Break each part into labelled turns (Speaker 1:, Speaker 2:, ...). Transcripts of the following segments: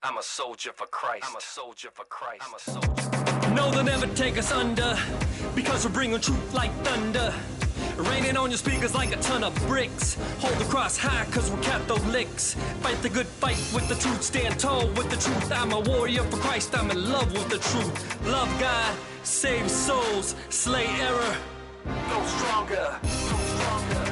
Speaker 1: I'm a soldier for Christ. I'm a soldier for Christ. I'm a soldier.
Speaker 2: No, they'll never take us under, because we're bringing truth like thunder. Raining on your speakers like a ton of bricks. Hold the cross high, cause we're Catholics. Fight the good fight with the truth, stand tall with the truth. I'm a warrior for Christ, I'm in love with the truth. Love God, save souls, slay error.
Speaker 1: Go stronger. Go stronger.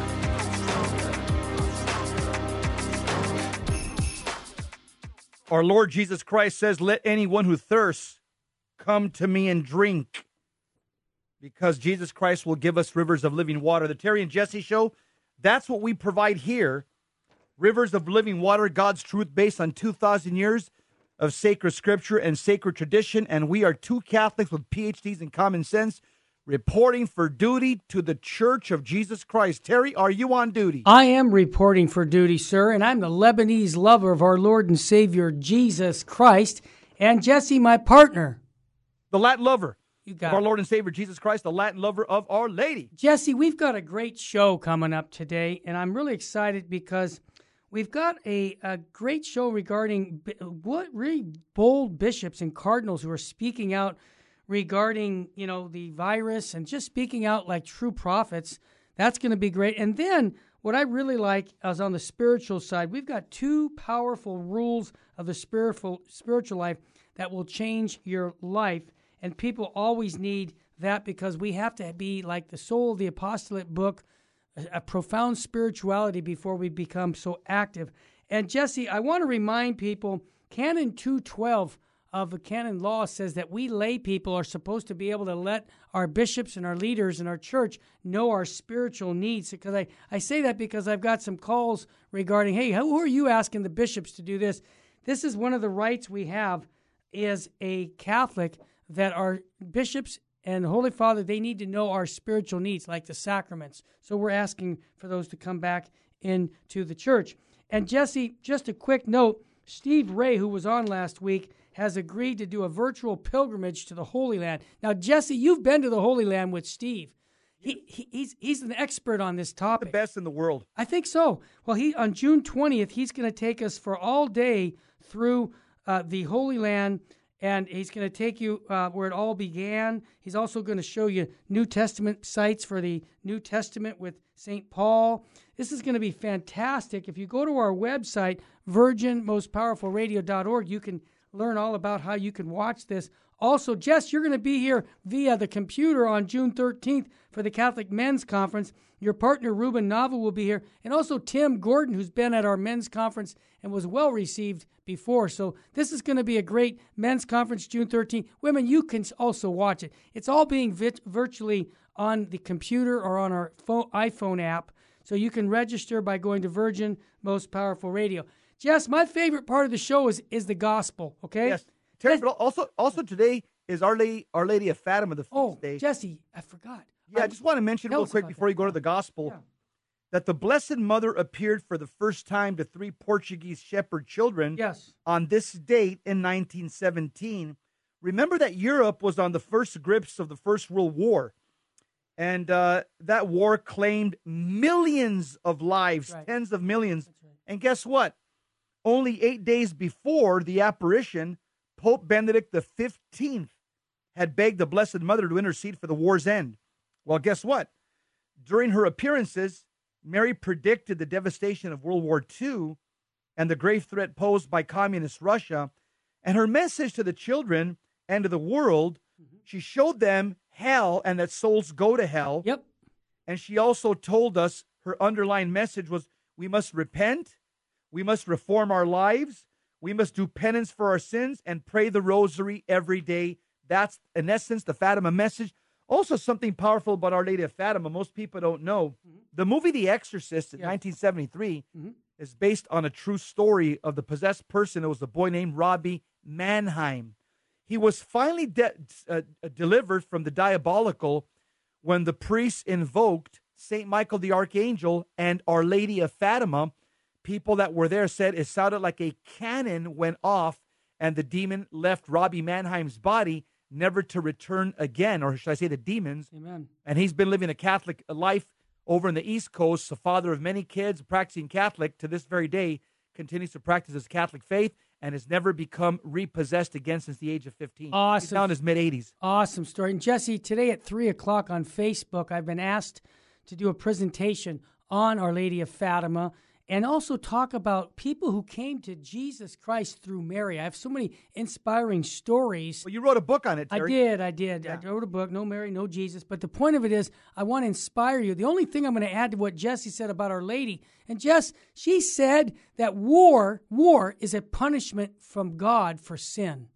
Speaker 3: Our Lord Jesus Christ says, let anyone who thirsts come to me and drink, because Jesus Christ will give us rivers of living water. The Terry and Jesse Show, that's what we provide here. Rivers of living water, God's truth based on 2,000 years of sacred scripture and sacred tradition. And we are two Catholics with PhDs in common sense, reporting for duty to the Church of Jesus Christ. Terry, are you on duty?
Speaker 4: I am reporting for duty, sir, and I'm the Lebanese lover of our Lord and Savior, Jesus Christ, and Jesse, my partner.
Speaker 3: The Latin lover
Speaker 4: You
Speaker 3: of
Speaker 4: got
Speaker 3: our
Speaker 4: it.
Speaker 3: Lord and Savior, Jesus Christ, the Latin lover of Our Lady.
Speaker 4: Jesse, we've got a great show coming up today, and I'm really excited because we've got a great show regarding what really bold bishops and cardinals who are speaking out regarding, the virus and just speaking out like true prophets. That's going to be great. And then what I really like is on the spiritual side, we've got two powerful rules of the spiritual life that will change your life. And people always need that because we have to be like the soul of the apostolate book, a profound spirituality before we become so active. And Jesse, I want to remind people, Canon 212 of the canon law says that we lay people are supposed to be able to let our bishops and our leaders in our church know our spiritual needs. Because I say that because I've got some calls regarding, hey, who are you asking the bishops to do this? This is one of the rights we have as a Catholic, that our bishops and the Holy Father, they need to know our spiritual needs, like the sacraments. So we're asking for those to come back into the church. And Jesse, just a quick note, Steve Ray, who was on last week, has agreed to do a virtual pilgrimage to the Holy Land. Now, Jesse, you've been to the Holy Land with Steve. He's an expert on this topic.
Speaker 3: The best in the world.
Speaker 4: I think so. Well, on June 20th, he's going to take us for all day through the Holy Land, and he's going to take you where it all began. He's also going to show you New Testament sites for the New Testament with St. Paul. This is going to be fantastic. If you go to our website, virginmostpowerfulradio.org, you can learn all about how you can watch this. Also, Jess, you're going to be here via the computer on June 13th for the Catholic Men's Conference. Your partner, Ruben Nava, will be here. And also Tim Gordon, who's been at our men's conference and was well received before. So this is going to be a great men's conference, June 13th. Women, you can also watch it. It's all being virtually on the computer or on our iPhone app. So you can register by going to Virgin Most Powerful Radio. Jess, my favorite part of the show is the gospel, okay?
Speaker 3: Yes. Terry, but also today is Our Lady of Fatima, the feast day.
Speaker 4: Jesse, I forgot.
Speaker 3: Yeah, I just want to mention real quick before you go to the gospel that the Blessed Mother appeared for the first time to 3 Portuguese shepherd children on this date in 1917. Remember that Europe was on the first grips of the First World War. And that war claimed millions of lives, tens of millions. And guess what? Only 8 days before the apparition, Pope Benedict XV had begged the Blessed Mother to intercede for the war's end. Well, guess what? During her appearances, Mary predicted the devastation of World War II and the grave threat posed by communist Russia. And her message to the children and to the world, she showed them hell and that souls go to hell.
Speaker 4: Yep.
Speaker 3: And she also told us her underlying message was we must repent, we must reform our lives, we must do penance for our sins and pray the rosary every day. That's, in essence, the Fatima message. Also, something powerful about Our Lady of Fatima, most people don't know. The movie The Exorcist in 1973 is based on a true story of the possessed person. It was a boy named Robbie Mannheim. He was finally delivered from the diabolical when the priests invoked St. Michael the Archangel and Our Lady of Fatima. People that were there said it sounded like a cannon went off and the demon left Robbie Mannheim's body, never to return again, or should I say the demons.
Speaker 4: Amen.
Speaker 3: And he's been living a Catholic life over in the East Coast, a father of many kids, practicing Catholic to this very day, continues to practice his Catholic faith. and has never become repossessed again since the age of 15.
Speaker 4: Awesome.
Speaker 3: He's now in his mid-80s.
Speaker 4: Awesome story. And Jesse, today at 3 o'clock on Facebook, I've been asked to do a presentation on Our Lady of Fatima and also talk about people who came to Jesus Christ through Mary. I have so many inspiring stories.
Speaker 3: Well, you wrote a book on it, Terry.
Speaker 4: I did.
Speaker 3: Yeah.
Speaker 4: I wrote a book, No Mary, No Jesus. But the point of it is, I want to inspire you. The only thing I'm going to add to what Jesse said about Our Lady, and Jess, she said that war is a punishment from God for sin.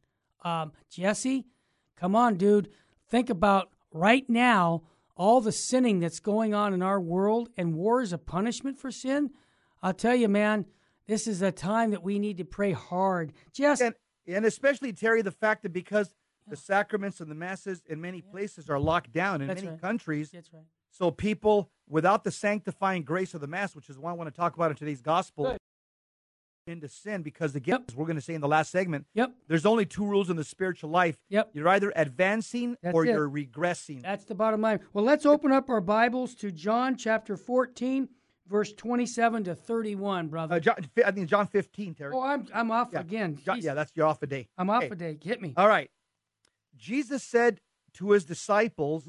Speaker 4: Jesse, come on, dude. Think about right now all the sinning that's going on in our world, and war is a punishment for sin. I'll tell you, man, this is a time that we need to pray hard.
Speaker 3: And especially, Terry, the fact that because the sacraments and the masses in many places are locked down in many countries.
Speaker 4: That's right.
Speaker 3: So people, without the sanctifying grace of the Mass, which is what I want to talk about in today's gospel, into sin, because again, as we're going to say in the last segment, there's only two rules in the spiritual life. You're either advancing or you're regressing.
Speaker 4: That's the bottom line. Well, let's open up our Bibles to John chapter 14. Verse 27 to 31, brother.
Speaker 3: I think John 15, Terry.
Speaker 4: Oh, I'm off again.
Speaker 3: You're off a day.
Speaker 4: I'm off a day. Hit me.
Speaker 3: All right. Jesus said to his disciples,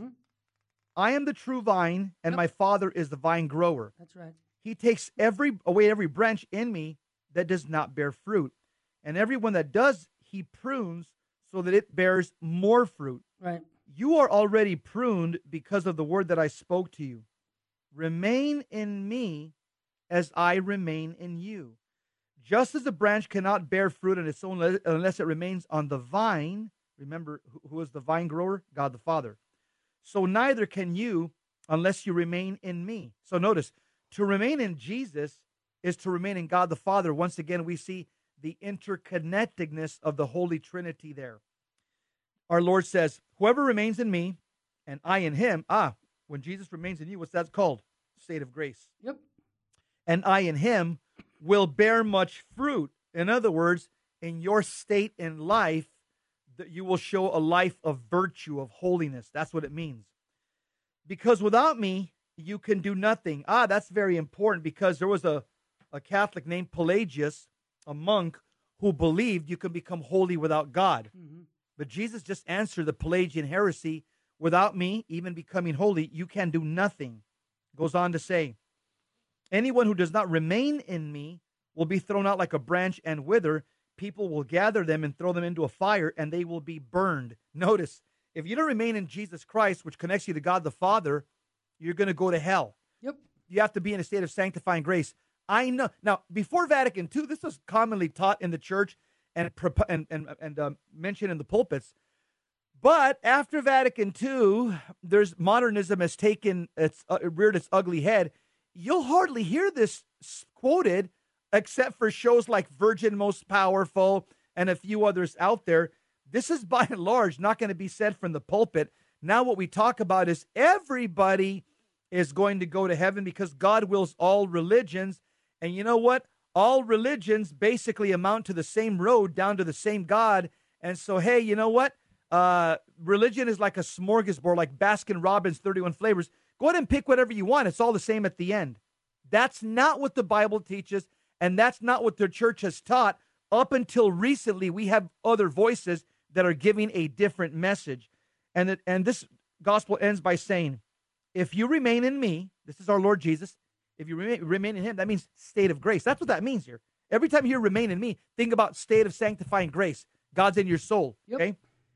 Speaker 3: I am the true vine, and my Father is the vine grower.
Speaker 4: That's right.
Speaker 3: He takes away every branch in me that does not bear fruit. And everyone that does, he prunes so that it bears more fruit.
Speaker 4: Right.
Speaker 3: You are already pruned because of the word that I spoke to you. Remain in me as I remain in you. Just as a branch cannot bear fruit on its own unless it remains on the vine, remember, who is the vine grower? God the Father. So neither can you unless you remain in me. So notice, to remain in Jesus is to remain in God the Father. Once again, we see the interconnectedness of the Holy Trinity there. Our Lord says, whoever remains in me and I in him, when Jesus remains in you, what's that called? State of grace.
Speaker 4: Yep.
Speaker 3: And I in him will bear much fruit. In other words, in your state in life, that you will show a life of virtue, of holiness. That's what it means. Because without me, you can do nothing. That's very important, because there was a Catholic named Pelagius, a monk, who believed you can become holy without God. Mm-hmm. But Jesus just answered the Pelagian heresy. Without me, even becoming holy, you can do nothing. Goes on to say, anyone who does not remain in me will be thrown out like a branch and wither. People will gather them and throw them into a fire, and they will be burned. Notice, if you don't remain in Jesus Christ, which connects you to God the Father, you're going to go to hell.
Speaker 4: Yep.
Speaker 3: You have to be in a state of sanctifying grace. I know. Now, before Vatican II, this was commonly taught in the church and mentioned in the pulpits. But after Vatican II, modernism has reared its ugly head. You'll hardly hear this quoted, except for shows like Virgin Most Powerful and a few others out there. This is by and large not going to be said from the pulpit. Now what we talk about is everybody is going to go to heaven because God wills all religions. And you know what? All religions basically amount to the same road, down to the same God. And so, hey, you know what? Religion is like a smorgasbord, like Baskin-Robbins 31 flavors. Go ahead and pick whatever you want. It's all the same at the end. That's not what the Bible teaches, and that's not what the church has taught. Up until recently, we have other voices that are giving a different message. And this gospel ends by saying, if you remain in me, this is our Lord Jesus, if you remain in him, that means state of grace. That's what that means here. Every time you remain in me, think about state of sanctifying grace. God's in your soul, okay?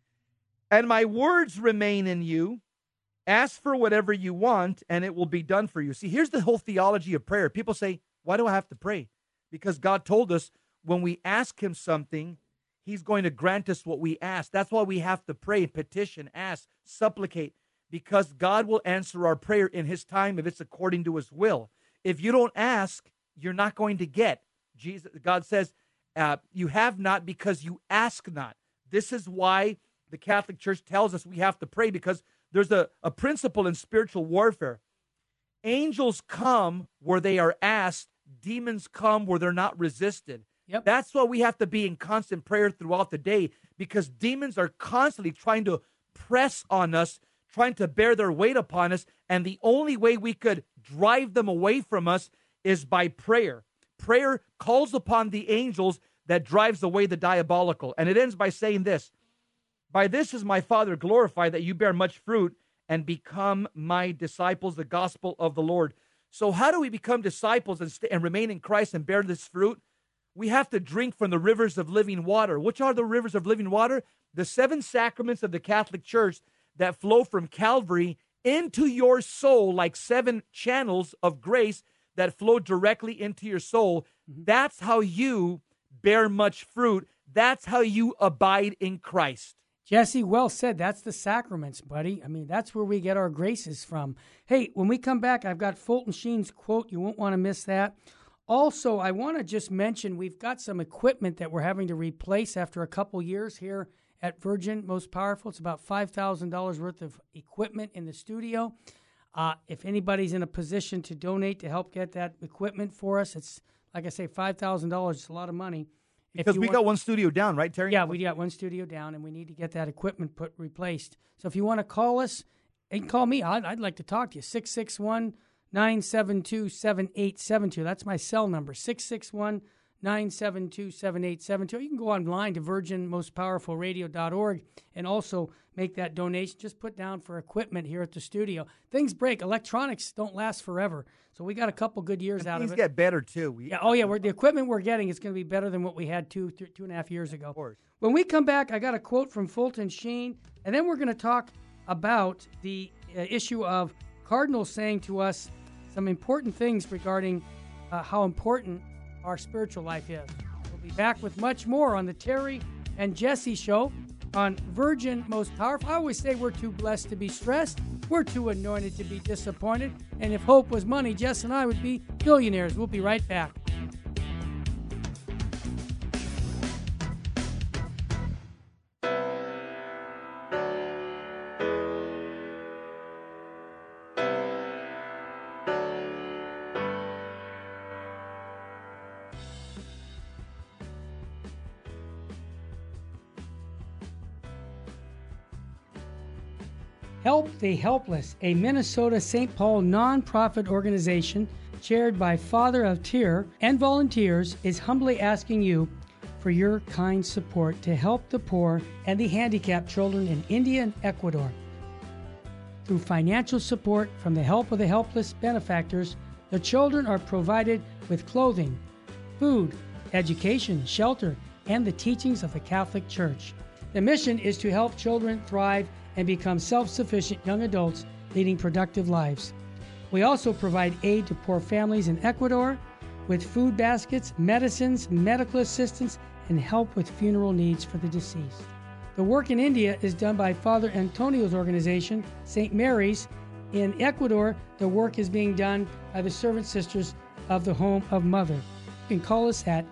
Speaker 3: And my words remain in you. Ask for whatever you want, and it will be done for you. See, here's the whole theology of prayer. People say, why do I have to pray? Because God told us when we ask him something, he's going to grant us what we ask. That's why we have to pray, petition, ask, supplicate, because God will answer our prayer in his time if it's according to his will. If you don't ask, you're not going to get. God says, you have not because you ask not. This is why the Catholic Church tells us we have to pray, because there's a principle in spiritual warfare. Angels come where they are asked. Demons come where they're not resisted.
Speaker 4: Yep.
Speaker 3: That's why we have to be in constant prayer throughout the day, because demons are constantly trying to press on us, trying to bear their weight upon us. And the only way we could drive them away from us is by prayer. Prayer calls upon the angels. that drives away the diabolical. And it ends by saying this: by this is my Father glorified, that you bear much fruit and become my disciples, the gospel of the Lord. So how do we become disciples and remain in Christ and bear this fruit? We have to drink from the rivers of living water. Which are the rivers of living water? The 7 sacraments of the Catholic Church that flow from Calvary into your soul like 7 channels of grace that flow directly into your soul. That's how you bear much fruit. That's how you abide in Christ.
Speaker 4: Jesse, well said. That's the sacraments, buddy. I mean, that's where we get our graces from. Hey, when we come back, I've got Fulton Sheen's quote. You won't want to miss that. Also, I want to just mention we've got some equipment that we're having to replace after a couple years here at Virgin Most Powerful. It's about $5,000 worth of equipment in the studio. If anybody's in a position to donate to help get that equipment for us, it's, like I say, $5,000. It's a lot of money.
Speaker 3: Because we got one studio down, right, Terry?
Speaker 4: Yeah, we got one studio down, and we need to get that equipment replaced. So if you want to call us, you can call me. I'd like to talk to you. 661-972-7872. That's my cell number, 661-972-7872. You can go online to virginmostpowerfulradio.org and also make that donation. Just put down for equipment here at the studio. Things break. Electronics don't last forever. So we got a couple good years out of it.
Speaker 3: Things get better, too.
Speaker 4: The equipment we're getting is going to be better than what we had two and a half years ago. Of course. When we come back, I got a quote from Fulton Sheen, and then we're going to talk about the issue of Cardinals saying to us some important things regarding how important our spiritual life is. We'll be back with much more on the Terry and Jesse Show on Virgin Most Powerful. I always say we're too blessed to be stressed. We're too anointed to be disappointed. And if hope was money, Jess and I would be billionaires. We'll be right back. Help the Helpless, a Minnesota St. Paul nonprofit organization chaired by Father of Tyr and volunteers, is humbly asking you for your kind support to help the poor and the handicapped children in India and Ecuador. Through financial support from the Help of the Helpless benefactors, the children are provided with clothing, food, education, shelter, and the teachings of the Catholic Church. The mission is to help children thrive and become self-sufficient young adults leading productive lives. We also provide aid to poor families in Ecuador with food baskets, medicines, medical assistance, and help with funeral needs for the deceased. The work in India is done by Father Antonio's organization, St. Mary's. In Ecuador, the work is being done by the Servant Sisters of the Home of Mother. You can call us at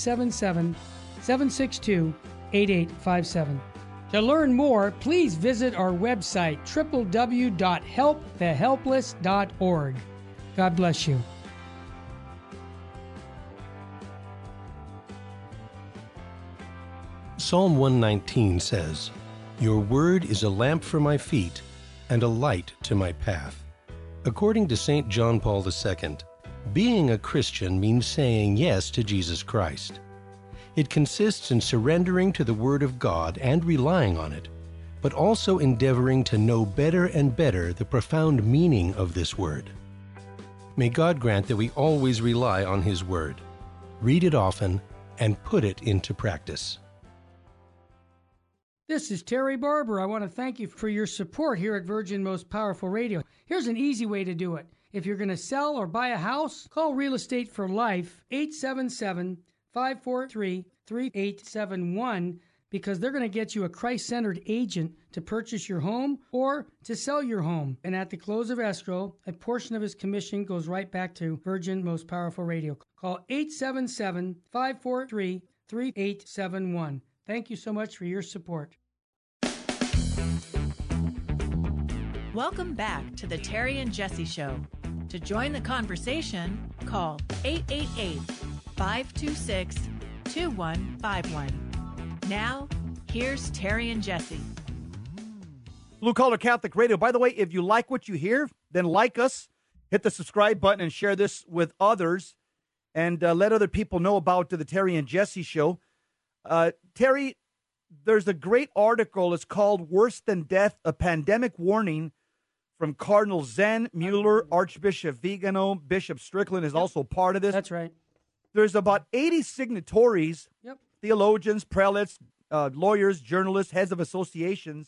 Speaker 4: 877-762-8857. To learn more, please visit our website, www.helpthehelpless.org. God bless you.
Speaker 5: Psalm 119 says, "Your word is a lamp for my feet and a light to my path." According to St. John Paul II, being a Christian means saying yes to Jesus Christ. It consists in surrendering to the Word of God and relying on it, but also endeavoring to know better and better the profound meaning of this Word. May God grant that we always rely on His Word, read it often, and put it into practice.
Speaker 4: This is Terry Barber. I want to thank you for your support here at Virgin Most Powerful Radio. Here's an easy way to do it. If you're going to sell or buy a house, call Real Estate for Life, 877-543-3871, because they're going to get you a Christ-centered agent to purchase your home or to sell your home. And at the close of escrow, a portion of his commission goes right back to Virgin Most Powerful Radio. Call 877-543-3871. Thank you so much for your support.
Speaker 6: Welcome back to the Terry and Jesse Show. To join the conversation, call 888-526-2151. Now, here's Terry and Jesse.
Speaker 3: Blue Collar Catholic Radio. By the way, if you like what you hear, then like us, hit the subscribe button, and share this with others, and let other people know about the Terry and Jesse Show. Terry, there's a great article. It's called Worse Than Death, A Pandemic Warning from Cardinal Zen Mueller, Archbishop Vigano. Bishop Strickland is also part of this.
Speaker 4: That's right.
Speaker 3: There's about 80 signatories, theologians, prelates, lawyers, journalists, heads of associations,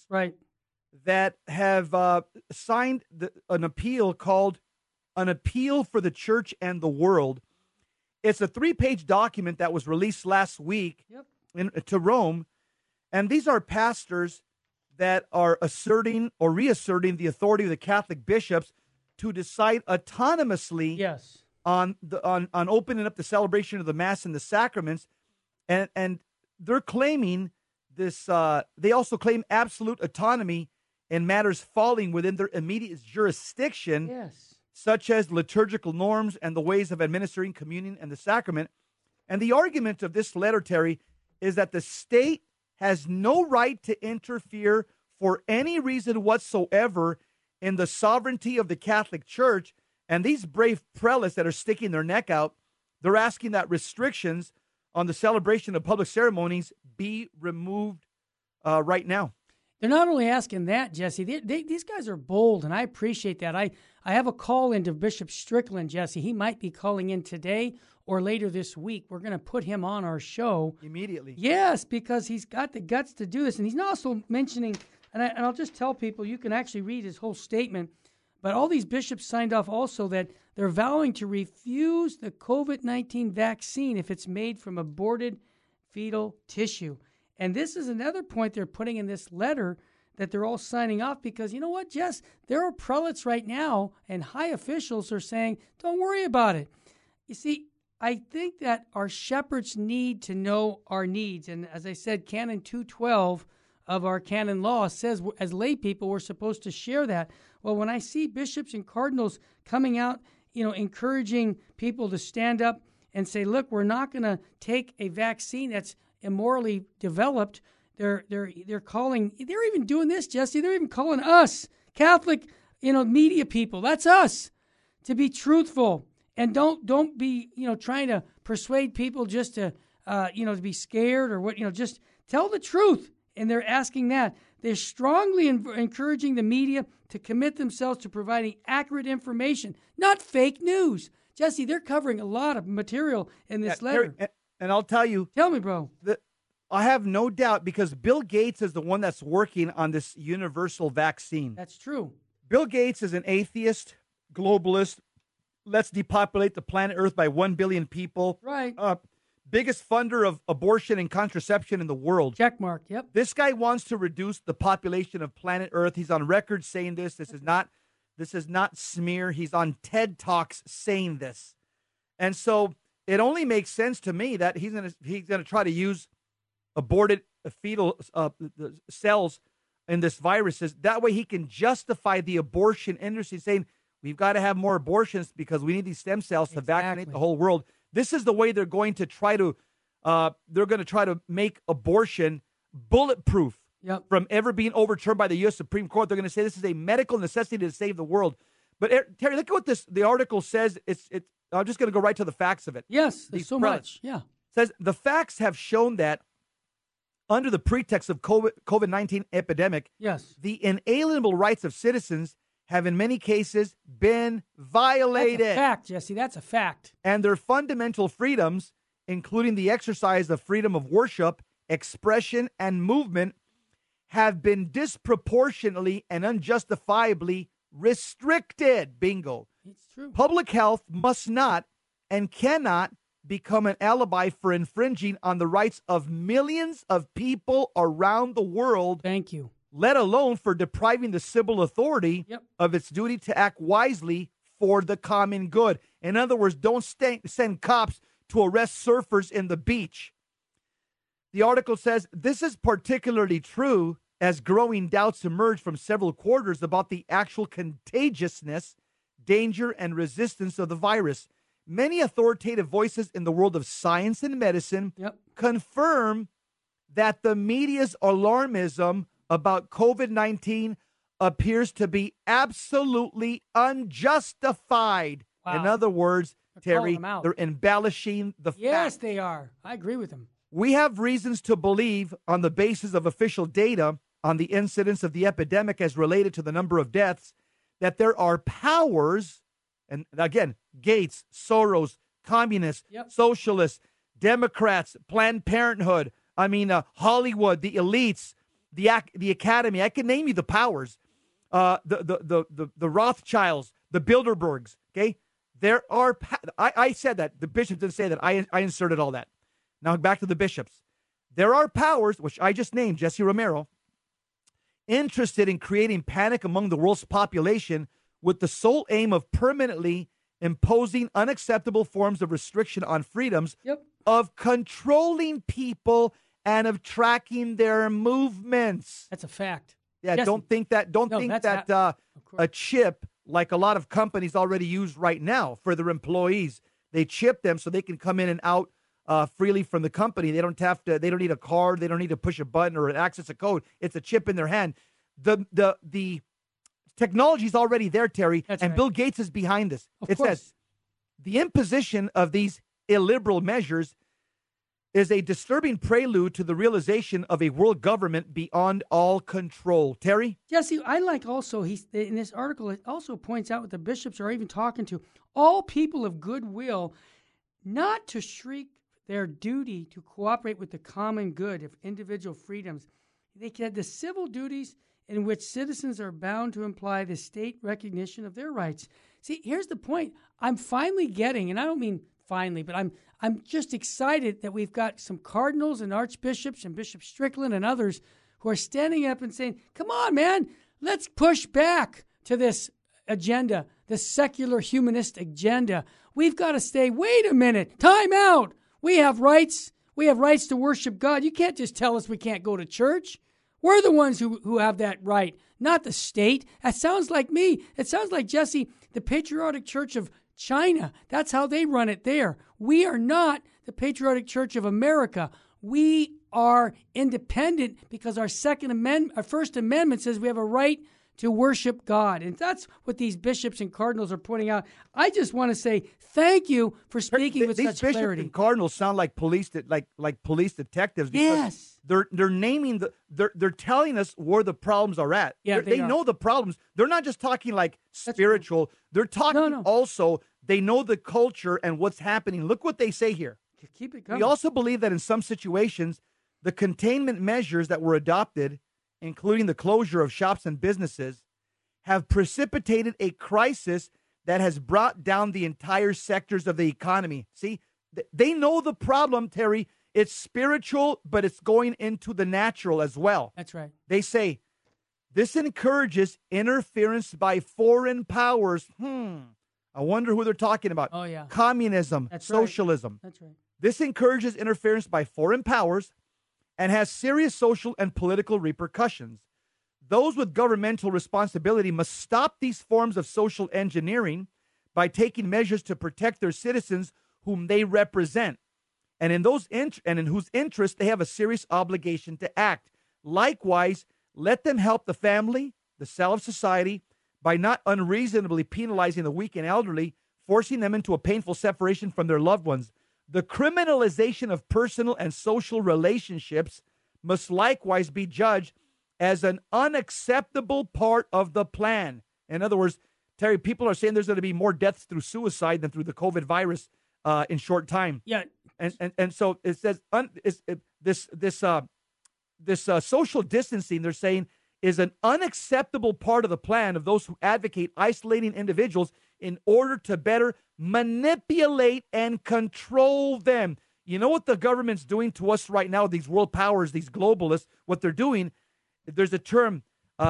Speaker 3: that have signed an appeal called An Appeal for the Church and the World. It's a 3-page document that was released last week to Rome. And these are pastors that are asserting or reasserting the authority of the Catholic bishops to decide autonomously on opening up the celebration of the Mass and the sacraments. And they're claiming this, they also claim absolute autonomy in matters falling within their immediate jurisdiction, such as liturgical norms and the ways of administering communion and the sacrament. And the argument of this letter, Terry, is that the state has no right to interfere for any reason whatsoever in the sovereignty of the Catholic Church. And these brave prelates that are sticking their neck out, they're asking that restrictions on the celebration of public ceremonies be removed right now.
Speaker 4: They're not only asking that, Jesse. These guys are bold, and I appreciate that. I have a call into Bishop Strickland, Jesse. He might be calling in today or later this week. We're going to put him on our show
Speaker 3: immediately.
Speaker 4: Yes, because he's got the guts to do this. And he's also mentioning, and I'll just tell people, you can actually read his whole statement, but all these bishops signed off also that they're vowing to refuse the COVID-19 vaccine if it's made from aborted fetal tissue. And this is another point they're putting in this letter that they're all signing off because, you know what, Jess? There are prelates right now and high officials are saying, don't worry about it. You see, I think that our shepherds need to know our needs. And as I said, Canon 212 of our canon law says as lay people, we're supposed to share that. Well, when I see bishops and cardinals coming out, encouraging people to stand up and say, look, we're not going to take a vaccine that's immorally developed. They're calling, they're even doing this, Jesse. They're even calling us Catholic, media people. That's us to be truthful and don't be, trying to persuade people just to, to be scared or what, just tell the truth. And they're asking that. They're strongly encouraging the media to commit themselves to providing accurate information, not fake news. Jesse, they're covering a lot of material in this letter.
Speaker 3: And I'll tell you.
Speaker 4: Tell me, bro.
Speaker 3: I have no doubt because Bill Gates is the one that's working on this universal vaccine.
Speaker 4: That's true.
Speaker 3: Bill Gates is an atheist, globalist. Let's depopulate the planet Earth by 1 billion people.
Speaker 4: Right.
Speaker 3: Biggest funder of abortion and contraception in the world.
Speaker 4: Check mark, yep.
Speaker 3: This guy wants to reduce the population of planet Earth. He's on record saying this. This is not smear. He's on TED Talks saying this. And so it only makes sense to me that he's gonna try to use aborted fetal cells in this virus. That way he can justify the abortion industry saying we've got to have more abortions because we need these stem cells to vaccinate the whole world. This is the way they're going to try to make abortion bulletproof from ever being overturned by the U.S. Supreme Court. They're going to say this is a medical necessity to save the world. But Terry, look at what the article says. I'm just going to go right to the facts of it.
Speaker 4: Yes, there's so much. Yeah.
Speaker 3: It says the facts have shown that under the pretext of COVID-19 epidemic, the inalienable rights of citizens have in many cases been violated.
Speaker 4: That's a fact, Jesse. That's a fact.
Speaker 3: And their fundamental freedoms, including the exercise of freedom of worship, expression, and movement, have been disproportionately and unjustifiably restricted. Bingo.
Speaker 4: It's true.
Speaker 3: Public health must not and cannot become an alibi for infringing on the rights of millions of people around the world.
Speaker 4: Thank you.
Speaker 3: Let alone for depriving the civil authority of its duty to act wisely for the common good. In other words, don't send cops to arrest surfers in the beach. The article says this is particularly true as growing doubts emerge from several quarters about the actual contagiousness, danger, and resistance of the virus. Many authoritative voices in the world of science and medicine confirm that the media's alarmism about COVID-19 appears to be absolutely unjustified.
Speaker 4: Wow.
Speaker 3: In other words,
Speaker 4: They're
Speaker 3: Terry, they're embellishing the facts.
Speaker 4: Yes, they are. I agree with them.
Speaker 3: We have reasons to believe, on the basis of official data on the incidence of the epidemic as related to the number of deaths, that there are powers, and again, Gates, Soros, communists, socialists, Democrats, Planned Parenthood, Hollywood, the elites, the academy. I can name you the powers, the Rothschilds, the Bilderbergs. Okay, there are. I said that. The bishop didn't say that. I inserted all that. Now back to the bishops. There are powers, which I just named, Jesse Romero, interested in creating panic among the world's population with the sole aim of permanently imposing unacceptable forms of restriction on freedoms, of controlling people, and of tracking their movements.
Speaker 4: That's a fact.
Speaker 3: Yeah,
Speaker 4: Jesse,
Speaker 3: don't think that a chip, like a lot of companies already use right now for their employees, they chip them so they can come in and out freely from the company. They don't need a card. They don't need to push a button or access a code. It's a chip in their hand. The technology is already there, Terry, and Bill Gates is behind this. It says the imposition of these illiberal measures is a disturbing prelude to the realization of a world government beyond all control. Terry?
Speaker 4: Jesse, I like also, in this article, it also points out what the bishops are even talking to. All people of goodwill, not to shirk their duty to cooperate with the common good of individual freedoms. They can have the civil duties in which citizens are bound to imply the state recognition of their rights. See, here's the point. I'm finally getting, and I don't mean finally, but I'm just excited that we've got some cardinals and archbishops and Bishop Strickland and others who are standing up and saying, come on, man, let's push back to this agenda, this secular humanist agenda. We've got to say, wait a minute, time out. We have rights. We have rights to worship God. You can't just tell us we can't go to church. We're the ones who have that right, not the state. That sounds like me. It sounds like, Jesse, the Patriotic Church of China. That's how they run it there. We are not the Patriotic Church of America. We are independent because our First Amendment says we have a right to worship God. And that's what these bishops and cardinals are pointing out. I just want to say thank you for speaking with such clarity.
Speaker 3: These bishops and cardinals sound like police police detectives.
Speaker 4: Yes.
Speaker 3: They're naming they're telling us where the problems are at.
Speaker 4: Yeah,
Speaker 3: they know the problems. They're not just talking like spiritual. They're talking also, they know the culture and what's happening. Look what they say here.
Speaker 4: Keep it going.
Speaker 3: We also believe that in some situations, the containment measures that were adopted, including the closure of shops and businesses, have precipitated a crisis that has brought down the entire sectors of the economy. See, they know the problem, Terry. It's spiritual, but it's going into the natural as well.
Speaker 4: That's right.
Speaker 3: They say, this encourages interference by foreign powers. I wonder who they're talking about.
Speaker 4: Oh, yeah.
Speaker 3: Communism, socialism.
Speaker 4: Right. That's right.
Speaker 3: This encourages interference by foreign powers and has serious social and political repercussions. Those with governmental responsibility must stop these forms of social engineering by taking measures to protect their citizens whom they represent, and in whose interest they have a serious obligation to act. Likewise, let them help the family, the cell of society, by not unreasonably penalizing the weak and elderly, forcing them into a painful separation from their loved ones. The criminalization of personal and social relationships must likewise be judged as an unacceptable part of the plan. In other words, Terry, people are saying there's going to be more deaths through suicide than through the COVID virus in short time.
Speaker 4: Yeah,
Speaker 3: and so it says this social distancing, they're saying, is an unacceptable part of the plan of those who advocate isolating individuals in order to better manipulate and control them. You know what the government's doing to us right now, these world powers, these globalists, what they're doing, there's a term,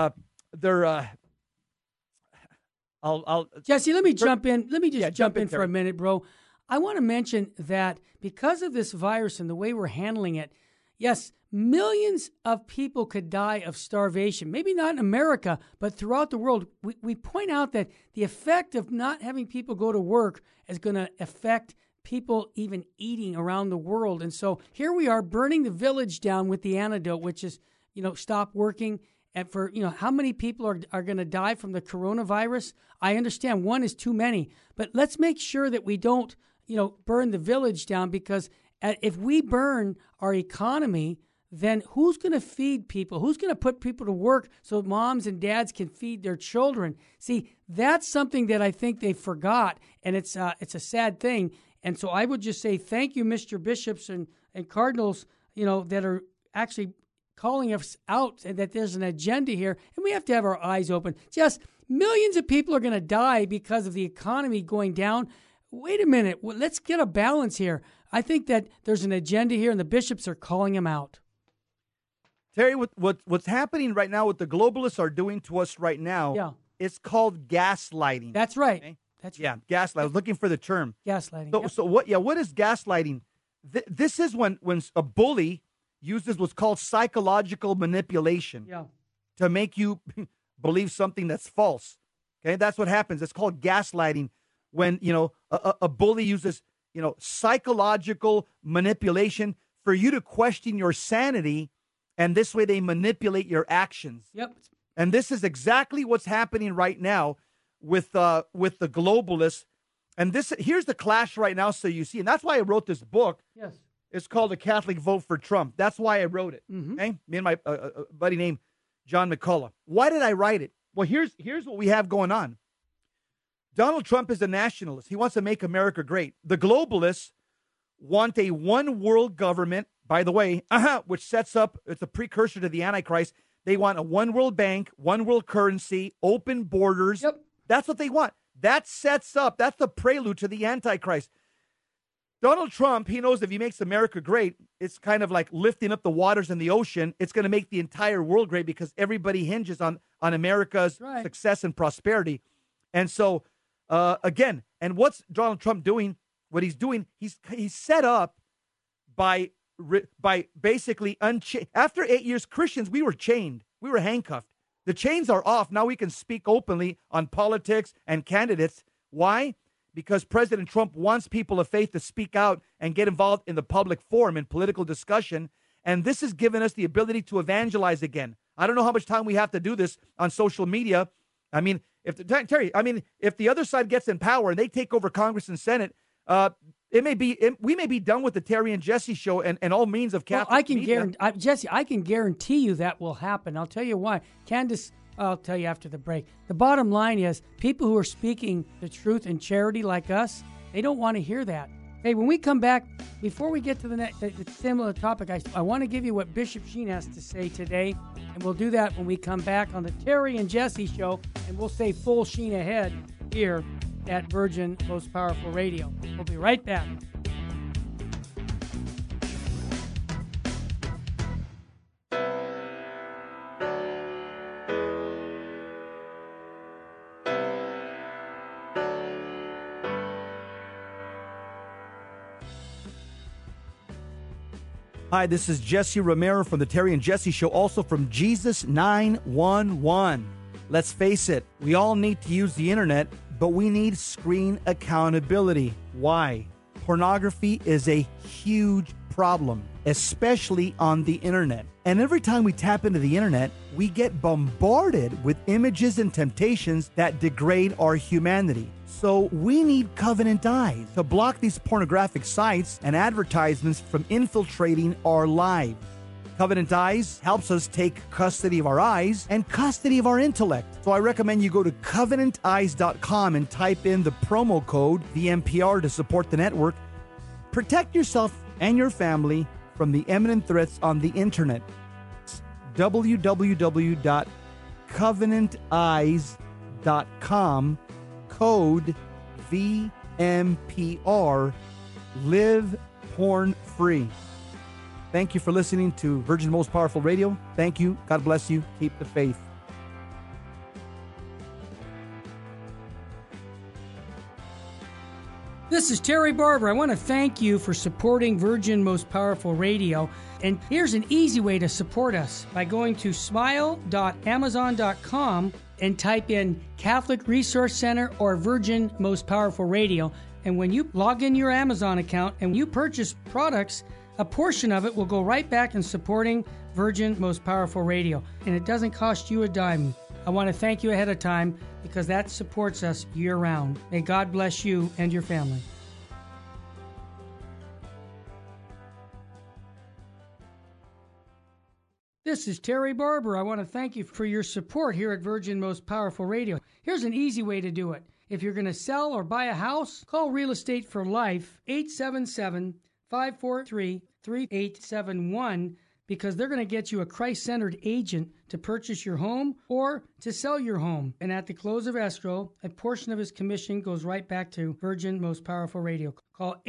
Speaker 4: Jesse, let me jump in. Let me just jump in for a minute, bro. I want to mention that because of this virus and the way we're handling it, yes, millions of people could die of starvation. Maybe not in America, but throughout the world. We point out that the effect of not having people go to work is going to affect people even eating around the world. And so here we are burning the village down with the antidote, which is, stop working. And for, how many people are going to die from the coronavirus? I understand one is too many, but let's make sure that we don't, burn the village down, because If we burn our economy, then who's going to feed people? Who's going to put people to work so moms and dads can feed their children? See, that's something that I think they forgot, and it's a sad thing. And so I would just say thank you, Mr. Bishops and Cardinals, that are actually calling us out and that there's an agenda here, and we have to have our eyes open. Just millions of people are going to die because of the economy going down. Wait a minute. Let's get a balance here. I think that there's an agenda here, and the bishops are calling them out.
Speaker 3: Terry, what's happening right now, what the globalists are doing to us right now, it's called gaslighting.
Speaker 4: That's right.
Speaker 3: Okay?
Speaker 4: That's
Speaker 3: right. Yeah, gaslighting. I was looking for the term.
Speaker 4: Gaslighting.
Speaker 3: So what? Yeah, what is gaslighting? This is when a bully uses what's called psychological manipulation to make you believe something that's false. Okay, that's what happens. It's called gaslighting when a bully uses psychological manipulation for you to question your sanity, and this way they manipulate your actions.
Speaker 4: Yep.
Speaker 3: And this is exactly what's happening right now with the globalists. And here's the clash right now, so you see. And that's why I wrote this book.
Speaker 4: Yes.
Speaker 3: It's called A Catholic Vote for Trump. That's why I wrote it.
Speaker 4: Mm-hmm.
Speaker 3: Okay? Me and my buddy named John McCullough. Why did I write it? Well, here's what we have going on. Donald Trump is a nationalist. He wants to make America great. The globalists want a one world government, by the way, which sets up, it's a precursor to the Antichrist. They want a one world bank, one world currency, open borders.
Speaker 4: Yep.
Speaker 3: That's what they want. That sets up, that's the prelude to the Antichrist. Donald Trump, he knows if he makes America great, it's kind of like lifting up the waters in the ocean. It's going to make the entire world great because everybody hinges on America's success and prosperity. And so, again, and what's Donald Trump doing? What he's doing, he's set up by basically after 8 years, Christians, we were chained. We were handcuffed. The chains are off. Now we can speak openly on politics and candidates. Why? Because President Trump wants people of faith to speak out and get involved in the public forum and political discussion. And this has given us the ability to evangelize again. I don't know how much time we have to do this on social media. I mean, if the other side gets in power and they take over Congress and Senate, we may be done with the Terry and Jesse show and all means of Catholic media.
Speaker 4: Jesse, I can guarantee you that will happen. I'll tell you why. Candace, I'll tell you after the break. The bottom line is people who are speaking the truth in charity like us, they don't want to hear that. Hey, when we come back, before we get to the similar topic, I want to give you what Bishop Sheen has to say today, and we'll do that when we come back on the Terry and Jesse show, and we'll say full Sheen ahead here at Virgin Most Powerful Radio. We'll be right back.
Speaker 3: Hi, this is Jesse Romero from the Terry and Jesse Show, also from Jesus 911. Let's face it, we all need to use the internet, but we need screen accountability. Why? Pornography is a huge problem, especially on the internet. And every time we tap into the internet, we get bombarded with images and temptations that degrade our humanity. So we need Covenant Eyes to block these pornographic sites and advertisements from infiltrating our lives. Covenant Eyes helps us take custody of our eyes and custody of our intellect. So I recommend you go to covenanteyes.com and type in the promo code VMPR to support the network. Protect yourself and your family from the imminent threats on the internet. It's www.covenanteyes.com, code VMPR. Live porn free. Thank you for listening to Virgin Most Powerful Radio. Thank you. God bless you. Keep the faith.
Speaker 4: This is Terry Barber. I want to thank you for supporting Virgin Most Powerful Radio. And here's an easy way to support us by going to smile.amazon.com and type in Catholic Resource Center or Virgin Most Powerful Radio. And when you log in your Amazon account and you purchase products, a portion of it will go right back in supporting Virgin Most Powerful Radio. And it doesn't cost you a dime. I want to thank you ahead of time because that supports us year-round. May God bless you and your family. this is Terry Barber. I want to thank you for your support here at Virgin Most Powerful Radio. Here's an easy way to do it. If you're going to sell or buy a house, call Real Estate for Life, 877-543-3871, because they're going to get you a Christ-centered agent to purchase your home or to sell your home. And at the close of escrow, a portion of his commission goes right back to Virgin Most Powerful Radio. Call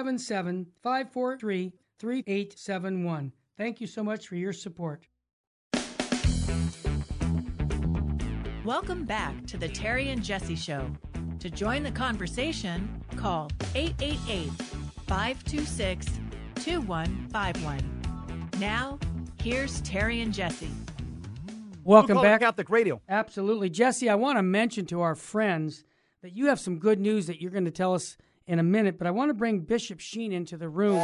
Speaker 4: 877-543-3871. Thank you so much for your support.
Speaker 6: Welcome back to the Terry and Jesse Show. To join the conversation, call 888-526-2151. Now, here's Terry and Jesse.
Speaker 4: Welcome back.
Speaker 3: Catholic Radio.
Speaker 4: Absolutely. Jesse, I want to mention to our friends that you have some good news that you're going to tell us in a minute, but I want to bring Bishop Sheen into the room.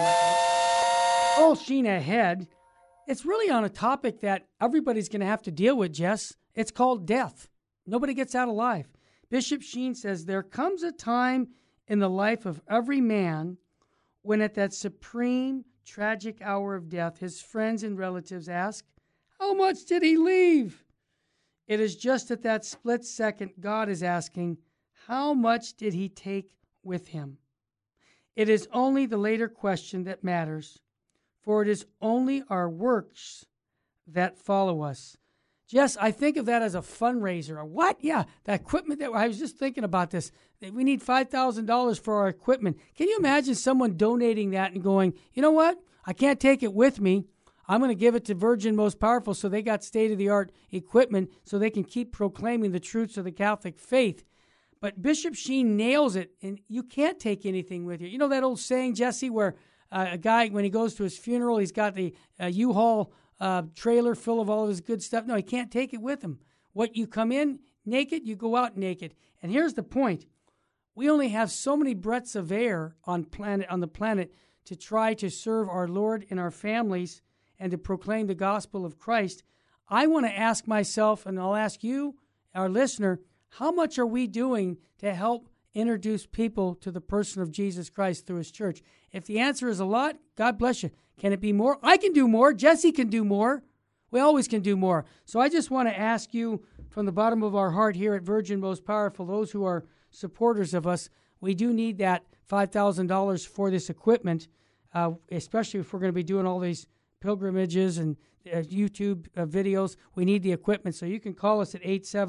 Speaker 4: Full Sheen ahead. It's really on a topic that everybody's going to have to deal with, Jess. It's called death. Nobody gets out alive. Bishop Sheen says there comes a time in the life of every man when at that supreme, tragic hour of death, his friends and relatives ask, how much did he leave? It is just at that split second God is asking, how much did he take with him? It is only the later question that matters, for it is only our works that follow us. Jess, I think of that as a fundraiser. What? Yeah, the equipment that I was just thinking about this. We need $5,000 for our equipment. Can you imagine someone donating that and going, you know what? I can't take it with me. I'm going to give it to Virgin Most Powerful so they got state-of-the-art equipment so they can keep proclaiming the truths of the Catholic faith. But Bishop Sheen nails it, and you can't take anything with you. You know that old saying, Jesse, where a guy, when he goes to his funeral, he's got the U-Haul trailer full of all of his good stuff. No, he can't take it with him. What you come in naked, you go out naked. And here's the point. We only have so many breaths of air on the planet to try to serve our Lord and our families and to proclaim the gospel of Christ. I want to ask myself, and I'll ask you, our listener, how much are we doing to help introduce people to the person of Jesus Christ through his church? If the answer is a lot, God bless you. Can it be more? I can do more. Jesse can do more. We always can do more. So I just want to ask you from the bottom of our heart here at Virgin Most Powerful, those who are supporters of us, we do need that $5,000 for this equipment, especially if we're going to be doing all these pilgrimages and YouTube videos. We need the equipment. So you can call us at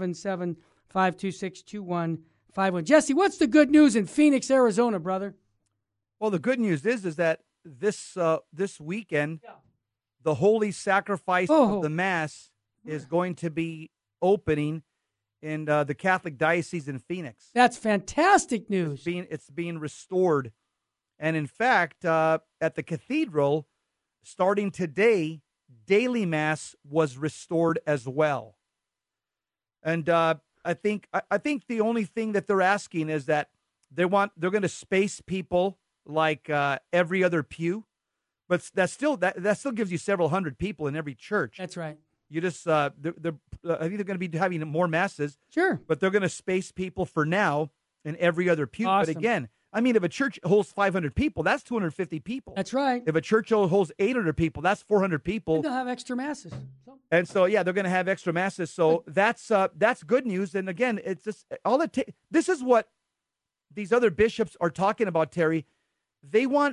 Speaker 4: 877-526-2151. Jesse, what's the good news in Phoenix, Arizona, brother?
Speaker 3: Well, the good news is that this weekend, the Holy Sacrifice of the Mass is going to be opening in the Catholic Diocese in Phoenix.
Speaker 4: That's fantastic news.
Speaker 3: It's being restored. And in fact, at the cathedral, starting today, daily Mass was restored as well. And I think the only thing that they're asking is that they're going to space people like every other pew, but that still gives you several hundred people in every church.
Speaker 4: That's right.
Speaker 3: You just I think they're going to be having more masses.
Speaker 4: Sure,
Speaker 3: but they're going to space people for now in every other pew.
Speaker 4: Awesome.
Speaker 3: But again, I mean, if a church holds 500 people, that's 250 people.
Speaker 4: That's right.
Speaker 3: If a church holds 800 people, that's 400 people.
Speaker 4: And they'll have extra masses.
Speaker 3: And so, yeah, they're going to have extra masses. So that's good news. And again, it's just this is what these other bishops are talking about, Terry. They want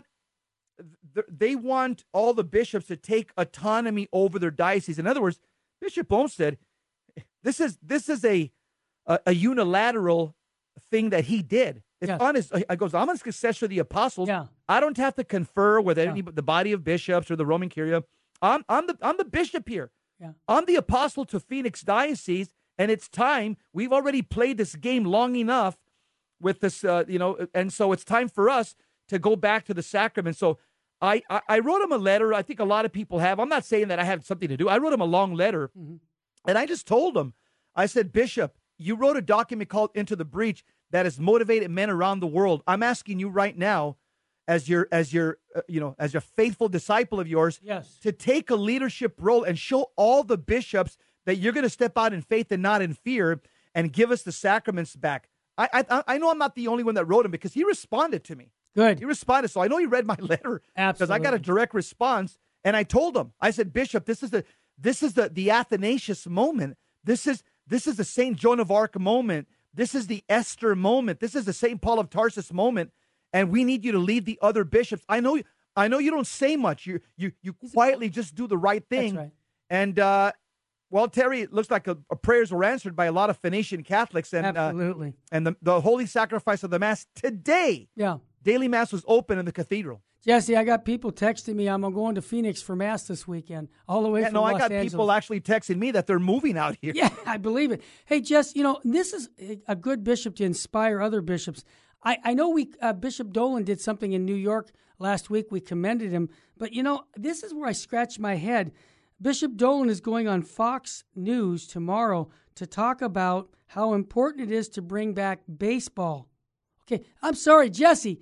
Speaker 3: all the bishops to take autonomy over their diocese. In other words, Bishop Olmsted, this is a unilateral thing that he did. It's honest. I goes, I'm a successor of the apostles.
Speaker 4: Yeah.
Speaker 3: I don't have to confer with any the body of bishops or the Roman Curia. I'm the bishop here.
Speaker 4: Yeah.
Speaker 3: I'm the apostle to Phoenix Diocese, and it's time. We've already played this game long enough with this, and so it's time for us to go back to the sacrament. So I wrote him a letter. I think a lot of people have. I'm not saying that I have something to do. I wrote him a long letter, and I just told him, I said, Bishop, you wrote a document called Into the Breach that has motivated men around the world. I'm asking you right now, as your faithful disciple of yours, to take a leadership role and show all the bishops that you're going to step out in faith and not in fear and give us the sacraments back. I know I'm not the only one that wrote him because he responded to me.
Speaker 4: Good.
Speaker 3: He responded. So I know he read my letter.
Speaker 4: Absolutely.
Speaker 3: Because I got a direct response. And I told him, I said, Bishop, this is This is the Athanasius moment. This is the Saint Joan of Arc moment. This is the Esther moment. This is the Saint Paul of Tarsus moment. And we need you to lead the other bishops. I know you don't say much. You quietly just do the right thing.
Speaker 4: That's right.
Speaker 3: And well, Terry, it looks like prayers were answered by a lot of Phoenician Catholics. And
Speaker 4: absolutely.
Speaker 3: And the holy sacrifice of the Mass today.
Speaker 4: Yeah.
Speaker 3: Daily Mass was open in the cathedral.
Speaker 4: Jesse, I got people texting me. I'm going to Phoenix for Mass this weekend, all the way from Los Angeles.
Speaker 3: I got people actually texting me that they're moving out here.
Speaker 4: Yeah, I believe it. Hey, Jess, this is a good bishop to inspire other bishops. I know Bishop Dolan did something in New York last week. We commended him. But, this is where I scratch my head. Bishop Dolan is going on Fox News tomorrow to talk about how important it is to bring back baseball. Okay, I'm sorry, Jesse.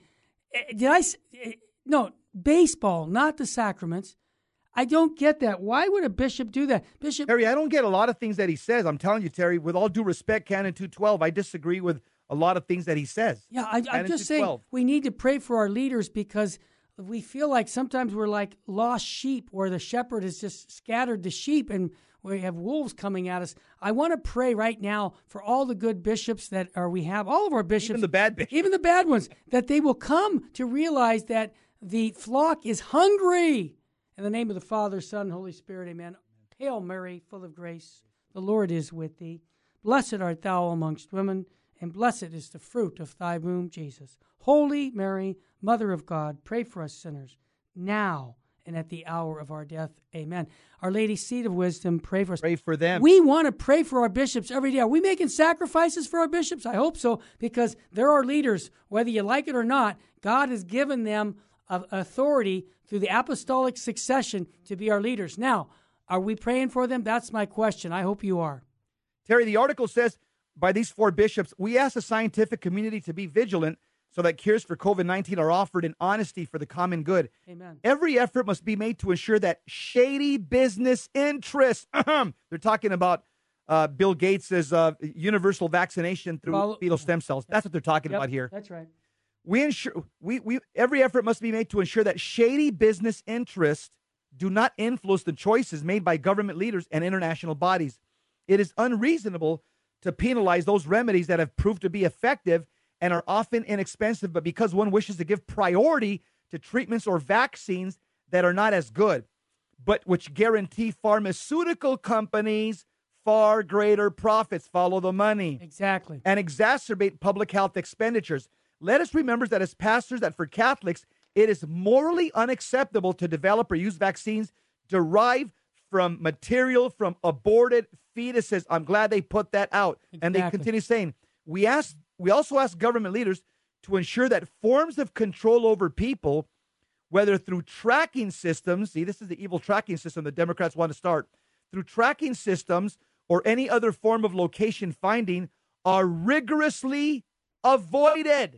Speaker 4: No, baseball, not the sacraments. I don't get that. Why would a bishop do that? Bishop
Speaker 3: Terry, I don't get a lot of things that he says. I'm telling you, Terry, with all due respect, Canon 212, I disagree with a lot of things that he says.
Speaker 4: Yeah, I'm just saying we need to pray for our leaders because we feel like sometimes we're like lost sheep where the shepherd has just scattered the sheep and we have wolves coming at us. I want to pray right now for all the good bishops we have, all of our bishops.
Speaker 3: Even the bad bishops.
Speaker 4: Even the bad ones, that they will come to realize that the flock is hungry. In the name of the Father, Son, Holy Spirit, amen. Hail Mary, full of grace, the Lord is with thee. Blessed art thou amongst women, and blessed is the fruit of thy womb, Jesus. Holy Mary, Mother of God, pray for us sinners, now and at the hour of our death. Amen. Our Lady, Seat of Wisdom, pray for us.
Speaker 3: Pray for them.
Speaker 4: We want to pray for our bishops every day. Are we making sacrifices for our bishops? I hope so, because they're our leaders. Whether you like it or not, God has given them authority through the apostolic succession to be our leaders. Now, are we praying for them? That's my question. I hope you are.
Speaker 3: Terry, the article says, by these 4 bishops, we ask the scientific community to be vigilant so that cures for COVID-19 are offered in honesty for the common good.
Speaker 4: Amen.
Speaker 3: Every effort must be made to ensure that shady business interests, they're talking about Bill Gates' universal vaccination through fetal stem cells. That's what they're talking about here.
Speaker 4: That's right.
Speaker 3: Every effort must be made to ensure that shady business interests do not influence the choices made by government leaders and international bodies. It is unreasonable to penalize those remedies that have proved to be effective and are often inexpensive, but because one wishes to give priority to treatments or vaccines that are not as good, but which guarantee pharmaceutical companies far greater profits. Follow the money.
Speaker 4: Exactly.
Speaker 3: And exacerbate public health expenditures. Let us remember that as pastors, that for Catholics, it is morally unacceptable to develop or use vaccines derived from material from aborted fetuses. I'm glad they put that out. Exactly. And they continue saying, we also ask government leaders to ensure that forms of control over people, whether through tracking systems, see, this is the evil tracking system the Democrats want to start, through tracking systems or any other form of location finding, are rigorously avoided.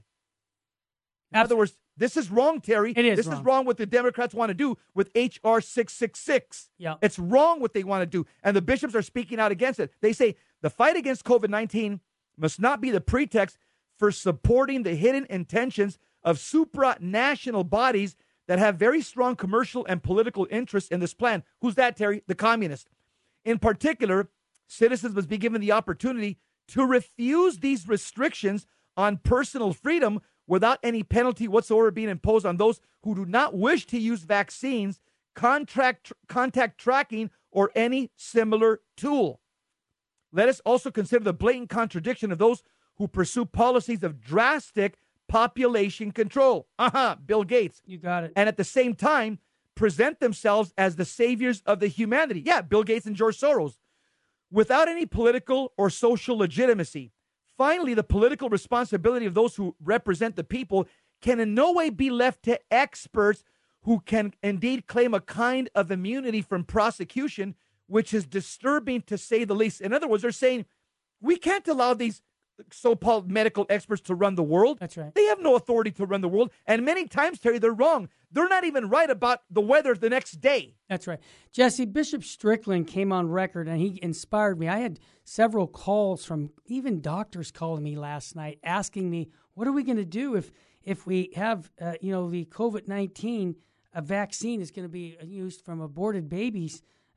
Speaker 3: In other words, this is wrong, Terry.
Speaker 4: It is
Speaker 3: This is wrong what the Democrats want to do with H.R. 666.
Speaker 4: Yeah.
Speaker 3: It's wrong what they want to do. And the bishops are speaking out against it. They say the fight against COVID-19 must not be the pretext for supporting the hidden intentions of supranational bodies that have very strong commercial and political interests in this plan. Who's that, Terry? The communists. In particular, citizens must be given the opportunity to refuse these restrictions on personal freedom without any penalty whatsoever being imposed on those who do not wish to use vaccines, contact tracking, or any similar tool. Let us also consider the blatant contradiction of those who pursue policies of drastic population control. Bill Gates.
Speaker 4: You got it.
Speaker 3: And at the same time, present themselves as the saviors of the humanity. Yeah, Bill Gates and George Soros. Without any political or social legitimacy. Finally, the political responsibility of those who represent the people can in no way be left to experts who can indeed claim a kind of immunity from prosecution, which is disturbing to say the least. In other words, they're saying we can't allow these so-called medical experts to run the world.
Speaker 4: That's right.
Speaker 3: They have no authority to run the world. And many times, Terry, they're wrong. They're not even right about the weather the next day.
Speaker 4: That's right. Jesse, Bishop Strickland came on record and he inspired me. I had several calls from even doctors calling me last night asking me, what are we going to do if we have, the COVID-19 vaccine is going to be used from aborted babies?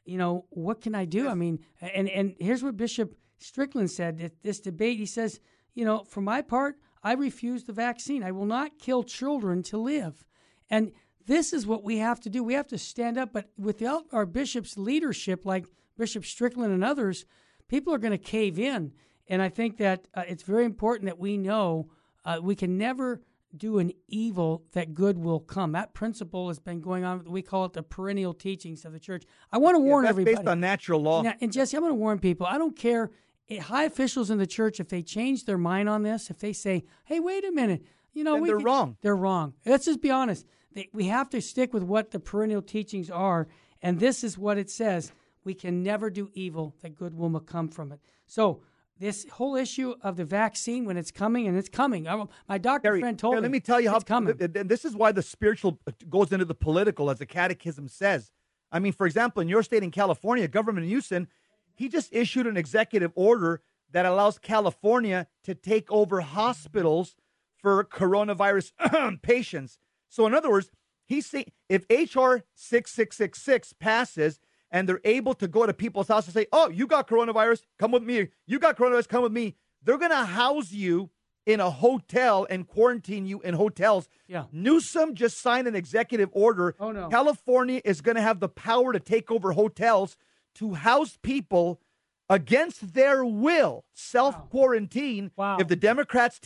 Speaker 4: what can I do? I mean, and here's what Bishop Strickland said at this debate. He says, for my part, I refuse the vaccine. I will not kill children to live. And this is what we have to do. We have to stand up. But without our bishop's leadership, like Bishop Strickland and others, people are going to cave in. And I think that it's very important that we know we can never do an evil that good will come. That principle has been going on. We call it the perennial teachings of the church. I want to warn everybody.
Speaker 3: Based on natural law.
Speaker 4: Now, and Jesse, I'm going to warn people. I don't care. High officials in the church, if they change their mind on this, if they say, hey, wait a minute,
Speaker 3: they're wrong.
Speaker 4: They're wrong. Let's just be honest. We have to stick with what the perennial teachings are, and this is what it says. We can never do evil that good will come from it. So this whole issue of the vaccine, when it's coming, and it's coming. My doctor friend told me.
Speaker 3: Let me tell you how
Speaker 4: it's coming.
Speaker 3: This is why the spiritual goes into the political, as the Catechism says. I mean, for example, in your state in California, Governor Newsom, he just issued an executive order that allows California to take over hospitals for coronavirus patients. So in other words, he's saying if H.R. 6666 passes and they're able to go to people's houses and say, oh, you got coronavirus, come with me. You got coronavirus, come with me. They're going to house you in a hotel and quarantine you in hotels.
Speaker 4: Yeah.
Speaker 3: Newsom just signed an executive order.
Speaker 4: Oh, no.
Speaker 3: California is going to have the power to take over hotels to house people against their will, self-quarantine.
Speaker 4: Wow.
Speaker 3: If the Democrats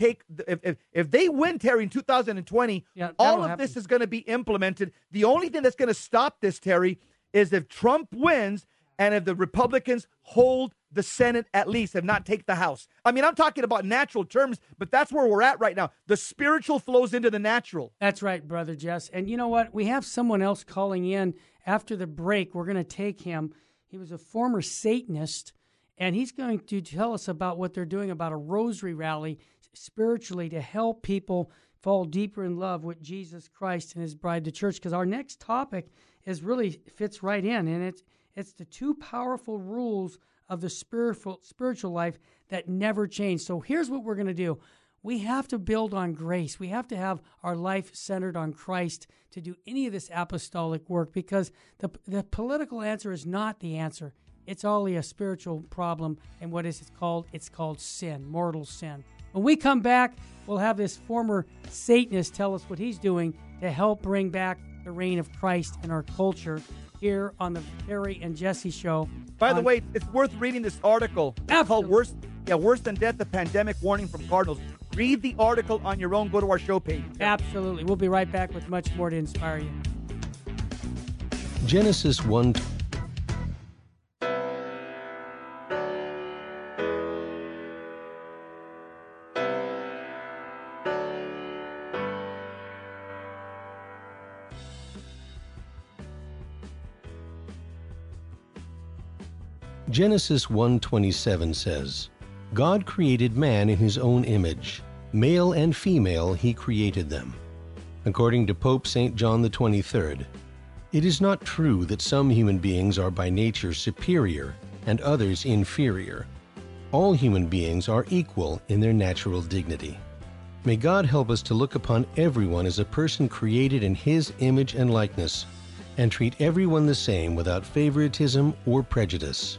Speaker 3: if they win, Terry, in 2020, all of this is going to be implemented. The only thing that's going to stop this, Terry, is if Trump wins and if the Republicans hold the Senate at least, if not take the House. I mean, I'm talking about natural terms, but that's where we're at right now. The spiritual flows into the natural.
Speaker 4: That's right, Brother Jess. And you know what? We have someone else calling in after the break. We're going to take him. He was a former Satanist. And he's going to tell us about what they're doing about a rosary rally spiritually to help people fall deeper in love with Jesus Christ and his bride, the church. Because our next topic really fits right in. And it's the two powerful rules of the spiritual life that never change. So here's what we're going to do. We have to build on grace. We have to have our life centered on Christ to do any of this apostolic work, because the political answer is not the answer. It's only a spiritual problem, and what is it called? It's called sin, mortal sin. When we come back, we'll have this former Satanist tell us what he's doing to help bring back the reign of Christ in our culture here on the Terry and Jesse Show.
Speaker 3: By the way, it's worth reading this article. It's called Worse Than Death, the Pandemic Warning from Cardinals. Read the article on your own. Go to our show page.
Speaker 4: Absolutely. We'll be right back with much more to inspire you.
Speaker 5: Genesis 1. Genesis 1:27 says, God created man in his own image. Male and female he created them. According to Pope St. John XXIII, it is not true that some human beings are by nature superior and others inferior. All human beings are equal in their natural dignity. May God help us to look upon everyone as a person created in his image and likeness, and treat everyone the same without favoritism or prejudice.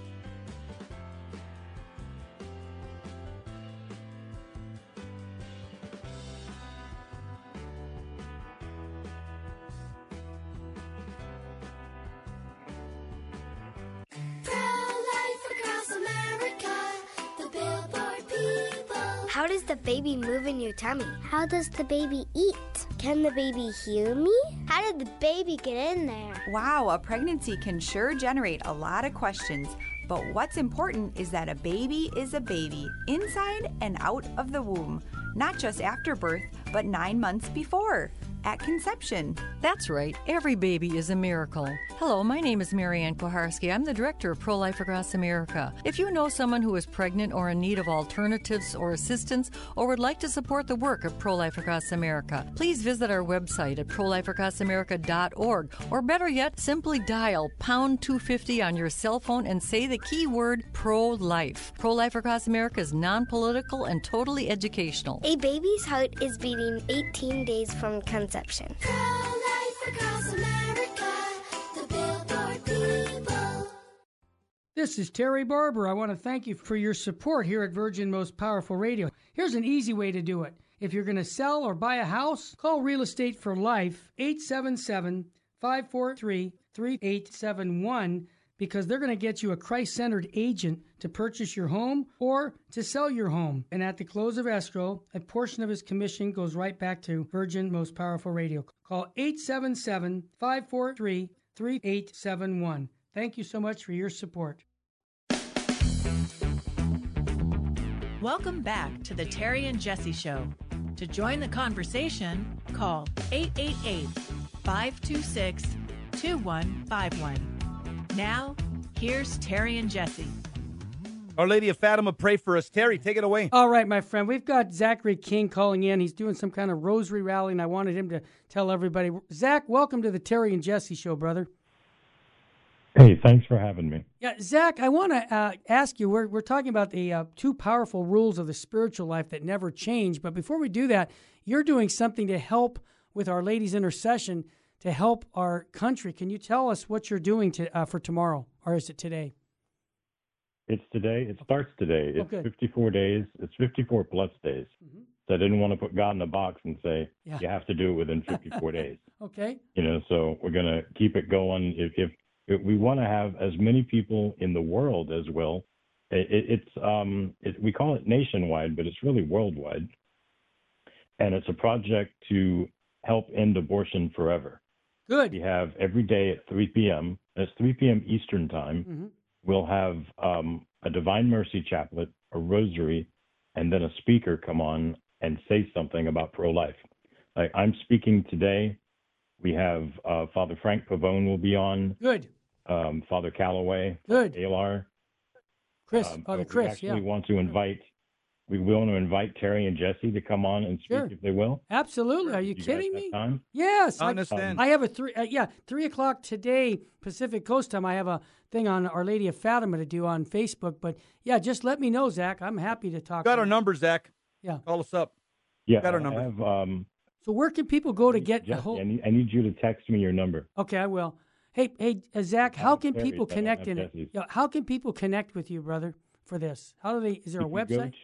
Speaker 7: How does the baby move in your tummy? How does the baby eat? Can the baby hear me? How did the baby get in there?
Speaker 8: Wow, a pregnancy can sure generate a lot of questions. But what's important is that a baby is a baby, inside and out of the womb. Not just after birth, but 9 months before, at conception.
Speaker 9: That's right. Every baby is a miracle. Hello, my name is Marianne Koharski. I'm the director of Pro-Life Across America. If you know someone who is pregnant or in need of alternatives or assistance, or would like to support the work of Pro-Life Across America, please visit our website at prolifeacrossamerica.org, or better yet, simply dial pound 250 on your cell phone and say the keyword pro-life. Pro-Life Across America is non-political and totally educational.
Speaker 7: A baby's heart is beating 18 days from conception.
Speaker 10: Pro-Life Across America, the Billboard people.
Speaker 4: This is Terry Barber. I want to thank you for your support here at Virgin Most Powerful Radio. Here's an easy way to do it. If you're going to sell or buy a house, call Real Estate for Life, 877-543-3871, because they're going to get you a Christ-centered agent to purchase your home or to sell your home. And at the close of escrow, a portion of his commission goes right back to Virgin Most Powerful Radio. Call 877-543-3871. Thank you so much for your support.
Speaker 6: Welcome back to the Terry and Jesse Show. To join the conversation, call 888-526-2151. Now, here's Terry and Jesse.
Speaker 3: Our Lady of Fatima, pray for us. Terry, take it away.
Speaker 4: All right, my friend. We've got Zachary King calling in. He's doing some kind of rosary rally, and I wanted him to tell everybody. Zach, welcome to the Terry and Jesse Show, brother.
Speaker 10: Hey, thanks for having me.
Speaker 4: Yeah, Zach, I want to ask you, we're talking about the two powerful rules of the spiritual life that never change. But before we do that, you're doing something to help with Our Lady's Intercession to help our country. Can you tell us what you're doing for tomorrow, or is it today?
Speaker 10: It's today. It starts today. It's 54 days. It's 54 plus days. Mm-hmm. So I didn't want to put God in a box and say, you have to do it within 54 days.
Speaker 4: Okay.
Speaker 10: So we're going to keep it going. If we want to have as many people in the world as well. We call it nationwide, but it's really worldwide. And it's a project to help end abortion forever.
Speaker 4: Good.
Speaker 10: We have every day at 3 p.m. It's 3 p.m. Eastern time.
Speaker 4: Mm-hmm.
Speaker 10: We'll have a Divine Mercy chaplet, a rosary, and then a speaker come on and say something about pro-life. Like I'm speaking today. We have Father Frank Pavone will be on.
Speaker 4: Good.
Speaker 10: Father Calloway.
Speaker 4: Good.
Speaker 10: Alar.
Speaker 4: Father Chris,
Speaker 10: we want to invite Terry and Jesse to come on and speak if they will.
Speaker 4: Absolutely. Are you kidding me?
Speaker 10: Time?
Speaker 4: Yes.
Speaker 3: I understand.
Speaker 4: I have a 3 o'clock today, Pacific Coast time. I have a thing on Our Lady of Fatima to do on Facebook. But, yeah, just let me know, Zach. I'm happy to talk.
Speaker 3: Got our number, Zach.
Speaker 4: Yeah.
Speaker 3: Call us up.
Speaker 10: Yeah.
Speaker 3: Got our number.
Speaker 10: I have,
Speaker 4: so where can people go to get
Speaker 10: Jesse,
Speaker 4: a hold?
Speaker 10: I need you to text me your number.
Speaker 4: Okay, I will. Hey, Zach, how can people connect in it? How can people connect with you, brother, for this? How do they? Is there a website?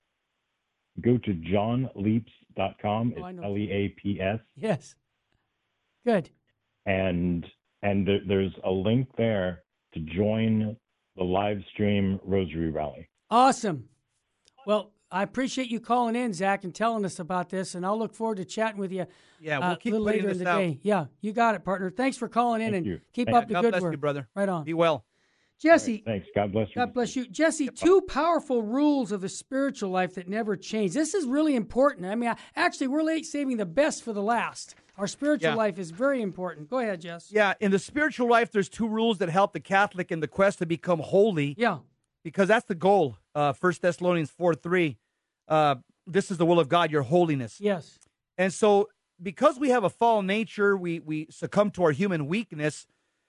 Speaker 10: Go to johnleaps.com. It's LEAPS.
Speaker 4: Yes. Good.
Speaker 10: And there's a link there to join the live stream rosary rally.
Speaker 4: Awesome. Well, I appreciate you calling in, Zach, and telling us about this, and I'll look forward to chatting with you
Speaker 3: we'll keep
Speaker 4: a little later in the day. Yeah, you got it, partner. Thanks for calling in, keep up the good work.
Speaker 3: God bless you, brother.
Speaker 4: Right on.
Speaker 3: Be well.
Speaker 4: Jesse.
Speaker 10: Right, thanks. God bless you.
Speaker 4: God bless you. Jesse, two powerful rules of the spiritual life that never change. This is really important. I mean, actually, we're saving the best for the last. Our spiritual life is very important. Go ahead, Jess.
Speaker 3: Yeah, in the spiritual life, there's two rules that help the Catholic in the quest to become holy.
Speaker 4: Yeah.
Speaker 3: Because that's the goal. 1 Thessalonians 4:3. This is the will of God, your holiness.
Speaker 4: Yes.
Speaker 3: And so because we have a fallen nature, we succumb to our human weakness.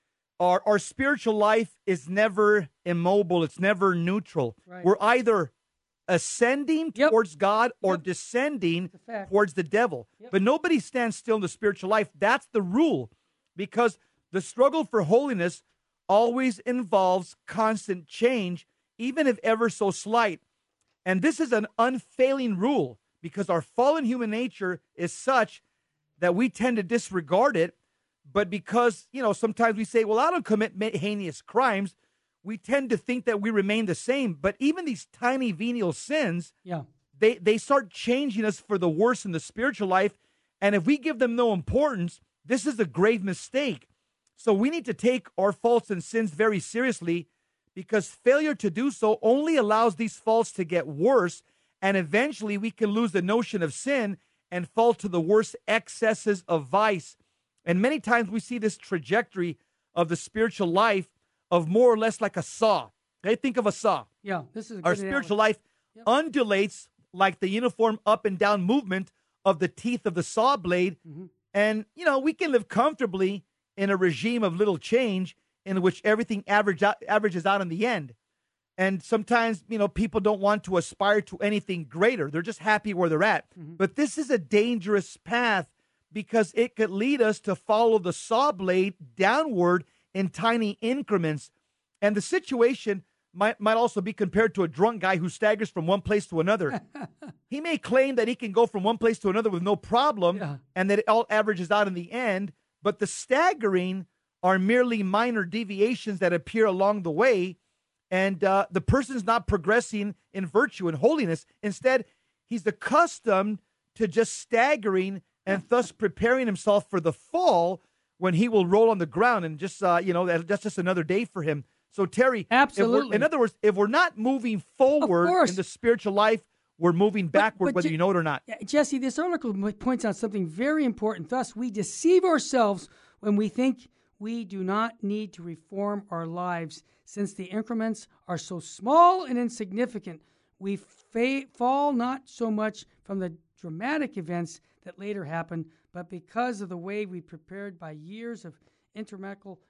Speaker 3: Our spiritual life is never immobile. It's never neutral.
Speaker 4: Right.
Speaker 3: We're either ascending towards God or descending towards the devil. But nobody stands still in the spiritual life. That's the rule, because the struggle for holiness always involves constant change, even if ever so slight. And this is an unfailing rule, because our fallen human nature is such that we tend to disregard it. But because, sometimes we say, well, I don't commit heinous crimes, we tend to think that we remain the same. But even these tiny venial sins, they start changing us for the worse in the spiritual life. And if we give them no importance, this is a grave mistake. So we need to take our faults and sins very seriously, because failure to do so only allows these faults to get worse. And eventually we can lose the notion of sin and fall to the worst excesses of vice. And many times we see this trajectory of the spiritual life of more or less like a saw. Okay, think of a saw.
Speaker 4: Yeah, this is a good
Speaker 3: Our spiritual life undulates like the uniform up and down movement of the teeth of the saw blade. Mm-hmm. And, we can live comfortably in a regime of little change in which everything averages out in the end. And sometimes, people don't want to aspire to anything greater. They're just happy where they're at. Mm-hmm. But this is a dangerous path, because it could lead us to follow the saw blade downward in tiny increments. And the situation might also be compared to a drunk guy who staggers from one place to another. He may claim that he can go from one place to another with no problem and that it all averages out in the end, but the staggering are merely minor deviations that appear along the way, and the person's not progressing in virtue and holiness. Instead, he's accustomed to just staggering and thus preparing himself for the fall when he will roll on the ground and just, that's just another day for him. So, Terry,
Speaker 4: absolutely.
Speaker 3: In other words, if we're not moving forward in the spiritual life, we're moving backward, whether you know it or not.
Speaker 4: Jesse, this article points out something very important. Thus, we deceive ourselves when we think we do not need to reform our lives, since the increments are so small and insignificant. We fall not so much from the dramatic events that later happen, but because of the way we prepared by years of intermental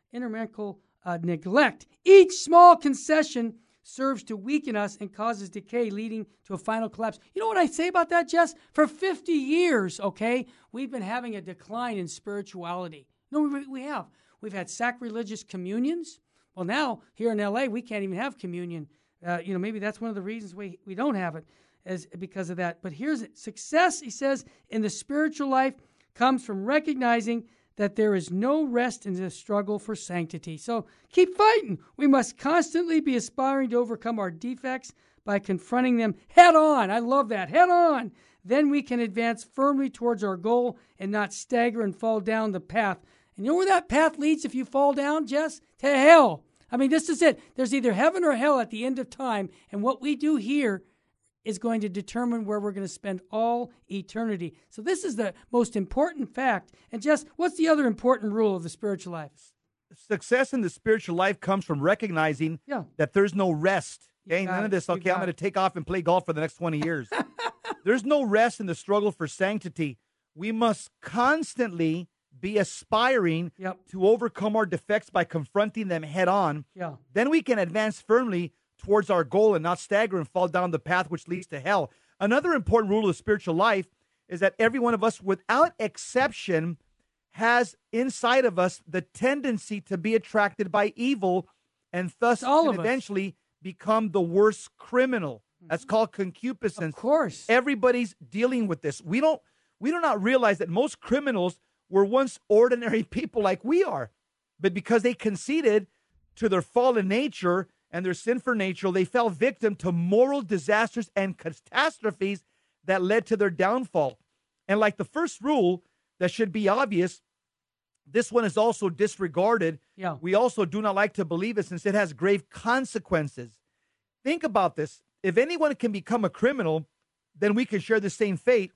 Speaker 4: neglect. Each small concession serves to weaken us and causes decay, leading to a final collapse. You know what I say about that, Jess? For 50 years, we've been having a decline in spirituality. No, we have. We've had sacrilegious communions. Well, now, here in L.A., we can't even have communion. Maybe that's one of the reasons we don't have it, is because of that. But here's it. Success, he says, in the spiritual life comes from recognizing that there is no rest in the struggle for sanctity. So keep fighting. We must constantly be aspiring to overcome our defects by confronting them head on. I love that. Head on. Then we can advance firmly towards our goal and not stagger and fall down the path. And you know where that path leads if you fall down, Jess? To hell. I mean, this is it. There's either heaven or hell at the end of time. And what we do here is going to determine where we're going to spend all eternity. So this is the most important fact. And Jess, what's the other important rule of the spiritual life?
Speaker 3: Success in the spiritual life comes from recognizing that there's no rest. Okay, none of this, I'm going to take off and play golf for the next 20 years. There's no rest in the struggle for sanctity. We must constantly be aspiring to overcome our defects by confronting them head on. Then we can advance firmly towards our goal and not stagger and fall down the path which leads to hell. Another important rule of spiritual life is that every one of us, without exception, has inside of us the tendency to be attracted by evil and thus eventually become the worst criminal. That's called concupiscence.
Speaker 4: Of course.
Speaker 3: Everybody's dealing with this. We do not realize that most criminals were once ordinary people like we are. But because they conceded to their fallen nature and their sinful nature, they fell victim to moral disasters and catastrophes that led to their downfall. And like the first rule that should be obvious, this one is also disregarded. We also do not like to believe it since it has grave consequences. Think about this. If anyone can become a criminal, then we can share the same fate.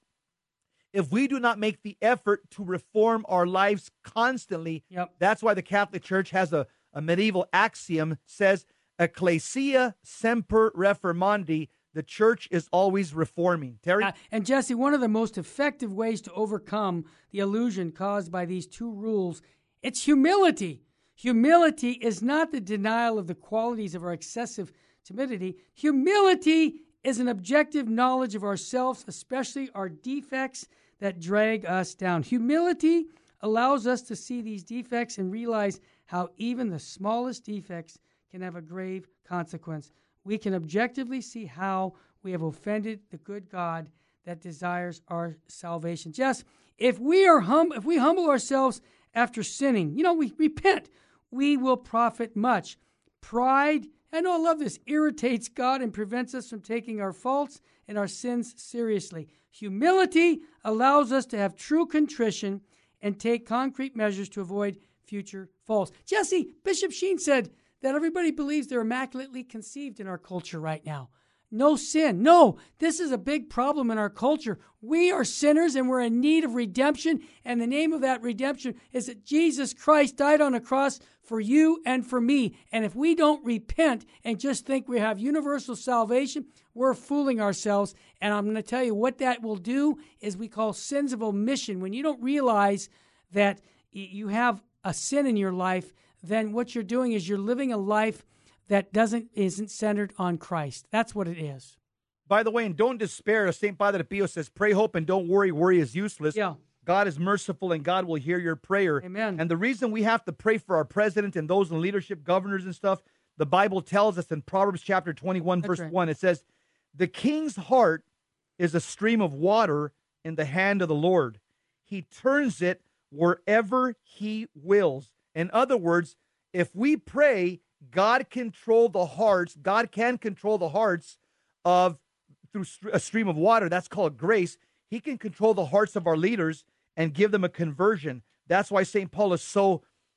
Speaker 3: If we do not make the effort to reform our lives constantly, that's why the Catholic Church has a medieval axiom, says, Ecclesia semper reformandi. The church is always reforming. Terry?
Speaker 4: And Jesse, one of the most effective ways to overcome the illusion caused by these two rules, it's humility. Humility is not the denial of the qualities of our excessive timidity. Humility is an objective knowledge of ourselves, especially our defects that drag us down. Humility allows us to see these defects and realize how even the smallest defects can have a grave consequence. We can objectively see how we have offended the good God that desires our salvation. Jess, if we humble ourselves after sinning, we repent, we will profit much. Pride, I love this, irritates God and prevents us from taking our faults and our sins seriously. Humility allows us to have true contrition and take concrete measures to avoid future faults. Jesse, Bishop Sheen said that everybody believes they're immaculately conceived in our culture right now. No sin. No, this is a big problem in our culture. We are sinners and we're in need of redemption. And the name of that redemption is that Jesus Christ died on a cross for you and for me. And if we don't repent and just think we have universal salvation, we're fooling ourselves. And I'm going to tell you what that will do is we call sins of omission. When you don't realize that you have a sin in your life, then what you're doing is you're living a life that isn't centered on Christ. That's what it is.
Speaker 3: By the way, and don't despair, as St. Padre Pio says, pray, hope, and don't worry. Worry is useless. God is merciful, and God will hear your prayer.
Speaker 4: Amen.
Speaker 3: And the reason we have to pray for our president and those in leadership, governors and stuff, The Bible tells us in Proverbs chapter 21, verse 1, it says, the king's heart is a stream of water in the hand of the Lord. He turns it wherever he wills. In other words, if we pray, God can control the hearts of, through a stream of water. That's called grace. He can control the hearts of our leaders and give them a conversion. That's why St. Paul is so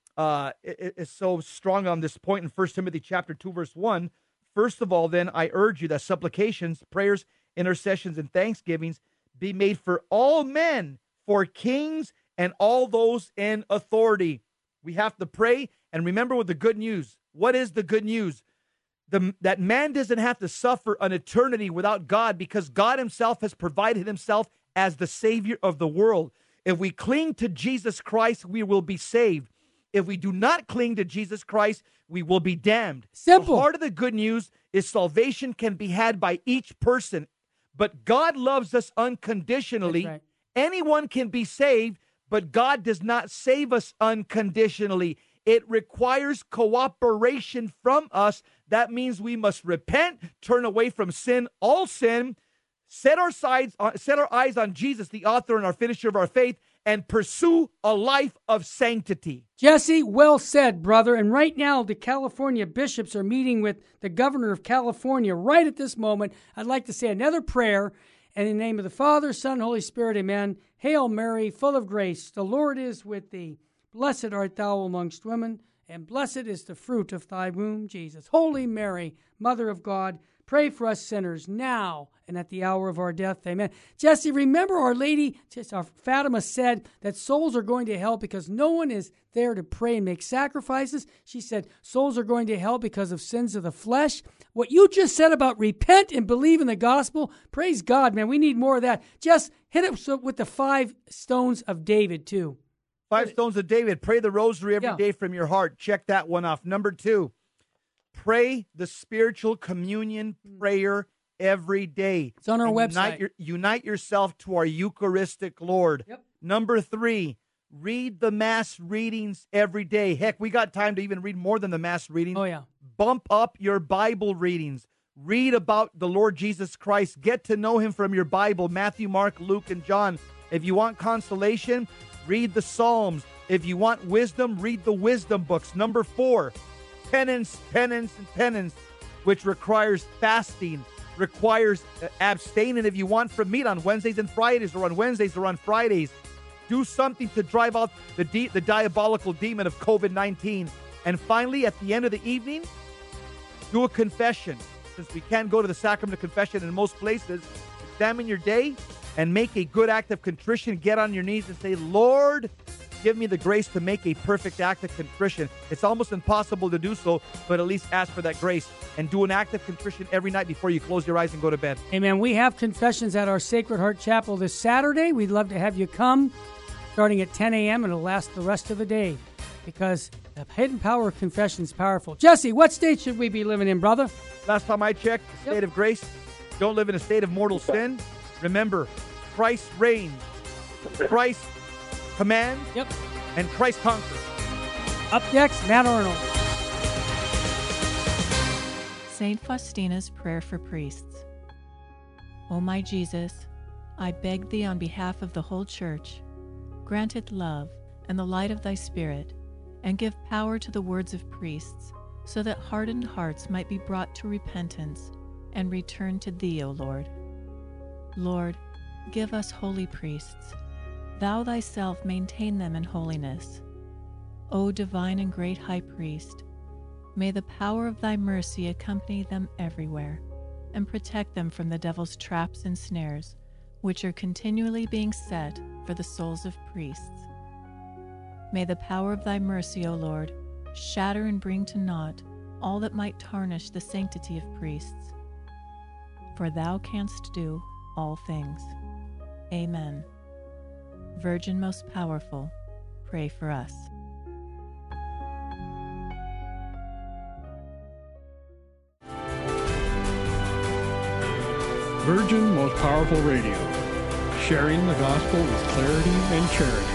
Speaker 3: strong on this point in 1 Timothy chapter 2, verse 1. First of all, then, I urge you that supplications, prayers, intercessions, and thanksgivings be made for all men, for kings, and all those in authority. We have to pray and remember with the good news. What is the good news? That man doesn't have to suffer an eternity without God, because God himself has provided himself as the Savior of the world. If we cling to Jesus Christ, we will be saved. If we do not cling to Jesus Christ, we will be damned.
Speaker 4: Simple.
Speaker 3: The heart of the good news is salvation can be had by each person, but God loves us unconditionally.
Speaker 4: That's right.
Speaker 3: Anyone can be saved, but God does not save us unconditionally. It requires cooperation from us. That means we must repent, turn away from sin, all sin, set our eyes on Jesus, the author and our finisher of our faith, and pursue a life of sanctity.
Speaker 4: Jesse, well said, brother. And right now, the California bishops are meeting with the governor of California right at this moment. I'd like to say another prayer. And in the name of the Father, Son, Holy Spirit, amen. Hail Mary, full of grace, the Lord is with thee. Blessed art thou amongst women, and blessed is the fruit of thy womb, Jesus. Holy Mary, Mother of God, pray for us sinners now and at the hour of our death. Amen. Jesse, remember Our Lady, Fatima said that souls are going to hell because no one is there to pray and make sacrifices. She said souls are going to hell because of sins of the flesh. What you just said about repent and believe in the gospel, praise God, man. We need more of that. Just hit it with the 5 stones of David, too.
Speaker 3: 5 stones of David. Pray the rosary every day from your heart. Check that one off. Number 2, pray the spiritual communion prayer every day.
Speaker 4: It's on our website.
Speaker 3: Unite yourself to our Eucharistic Lord.
Speaker 4: Yep.
Speaker 3: Number 3, read the Mass readings every day. Heck, we got time to even read more than the Mass readings.
Speaker 4: Oh, yeah.
Speaker 3: Bump up your Bible readings. Read about the Lord Jesus Christ. Get to know him from your Bible, Matthew, Mark, Luke, and John. If you want consolation, read the Psalms. If you want wisdom, read the wisdom books. Number 4, penance, which requires fasting, requires abstaining if you want from meat on Wednesdays and Fridays, or on Wednesdays or on Fridays. Do something to drive out the diabolical demon of COVID-19. And finally, at the end of the evening, do a confession. Since we can't go to the sacrament of confession in most places, examine your day and make a good act of contrition. Get on your knees and say, Lord, give me the grace to make a perfect act of contrition. It's almost impossible to do so, but at least ask for that grace. And do an act of contrition every night before you close your eyes and go to bed.
Speaker 4: Amen. We have confessions at our Sacred Heart Chapel this Saturday. We'd love to have you come, starting at 10 a.m., and it'll last the rest of the day, because the hidden power of confession is powerful. Jesse, what state should we be living in, brother?
Speaker 3: Last time I checked, the state of grace. Don't live in a state of mortal sin. Remember, Christ reigns. Christ commands.
Speaker 4: Yep.
Speaker 3: And Christ conquers.
Speaker 4: Up next, Matt Arnold.
Speaker 6: St. Faustina's Prayer for Priests. O my Jesus, I beg thee on behalf of the whole Church, grant it love and the light of thy Spirit, and give power to the words of priests, so that hardened hearts might be brought to repentance and return to thee, O Lord. Lord, give us holy priests. Thou thyself maintain them in holiness. O divine and great High Priest, may the power of thy mercy accompany them everywhere, and protect them from the devil's traps and snares, which are continually being set for the souls of priests. May the power of thy mercy, O Lord, shatter and bring to naught all that might tarnish the sanctity of priests. For thou canst do all things. Amen. Virgin most powerful, pray for us.
Speaker 11: Virgin Most Powerful Radio, sharing the gospel with clarity and charity.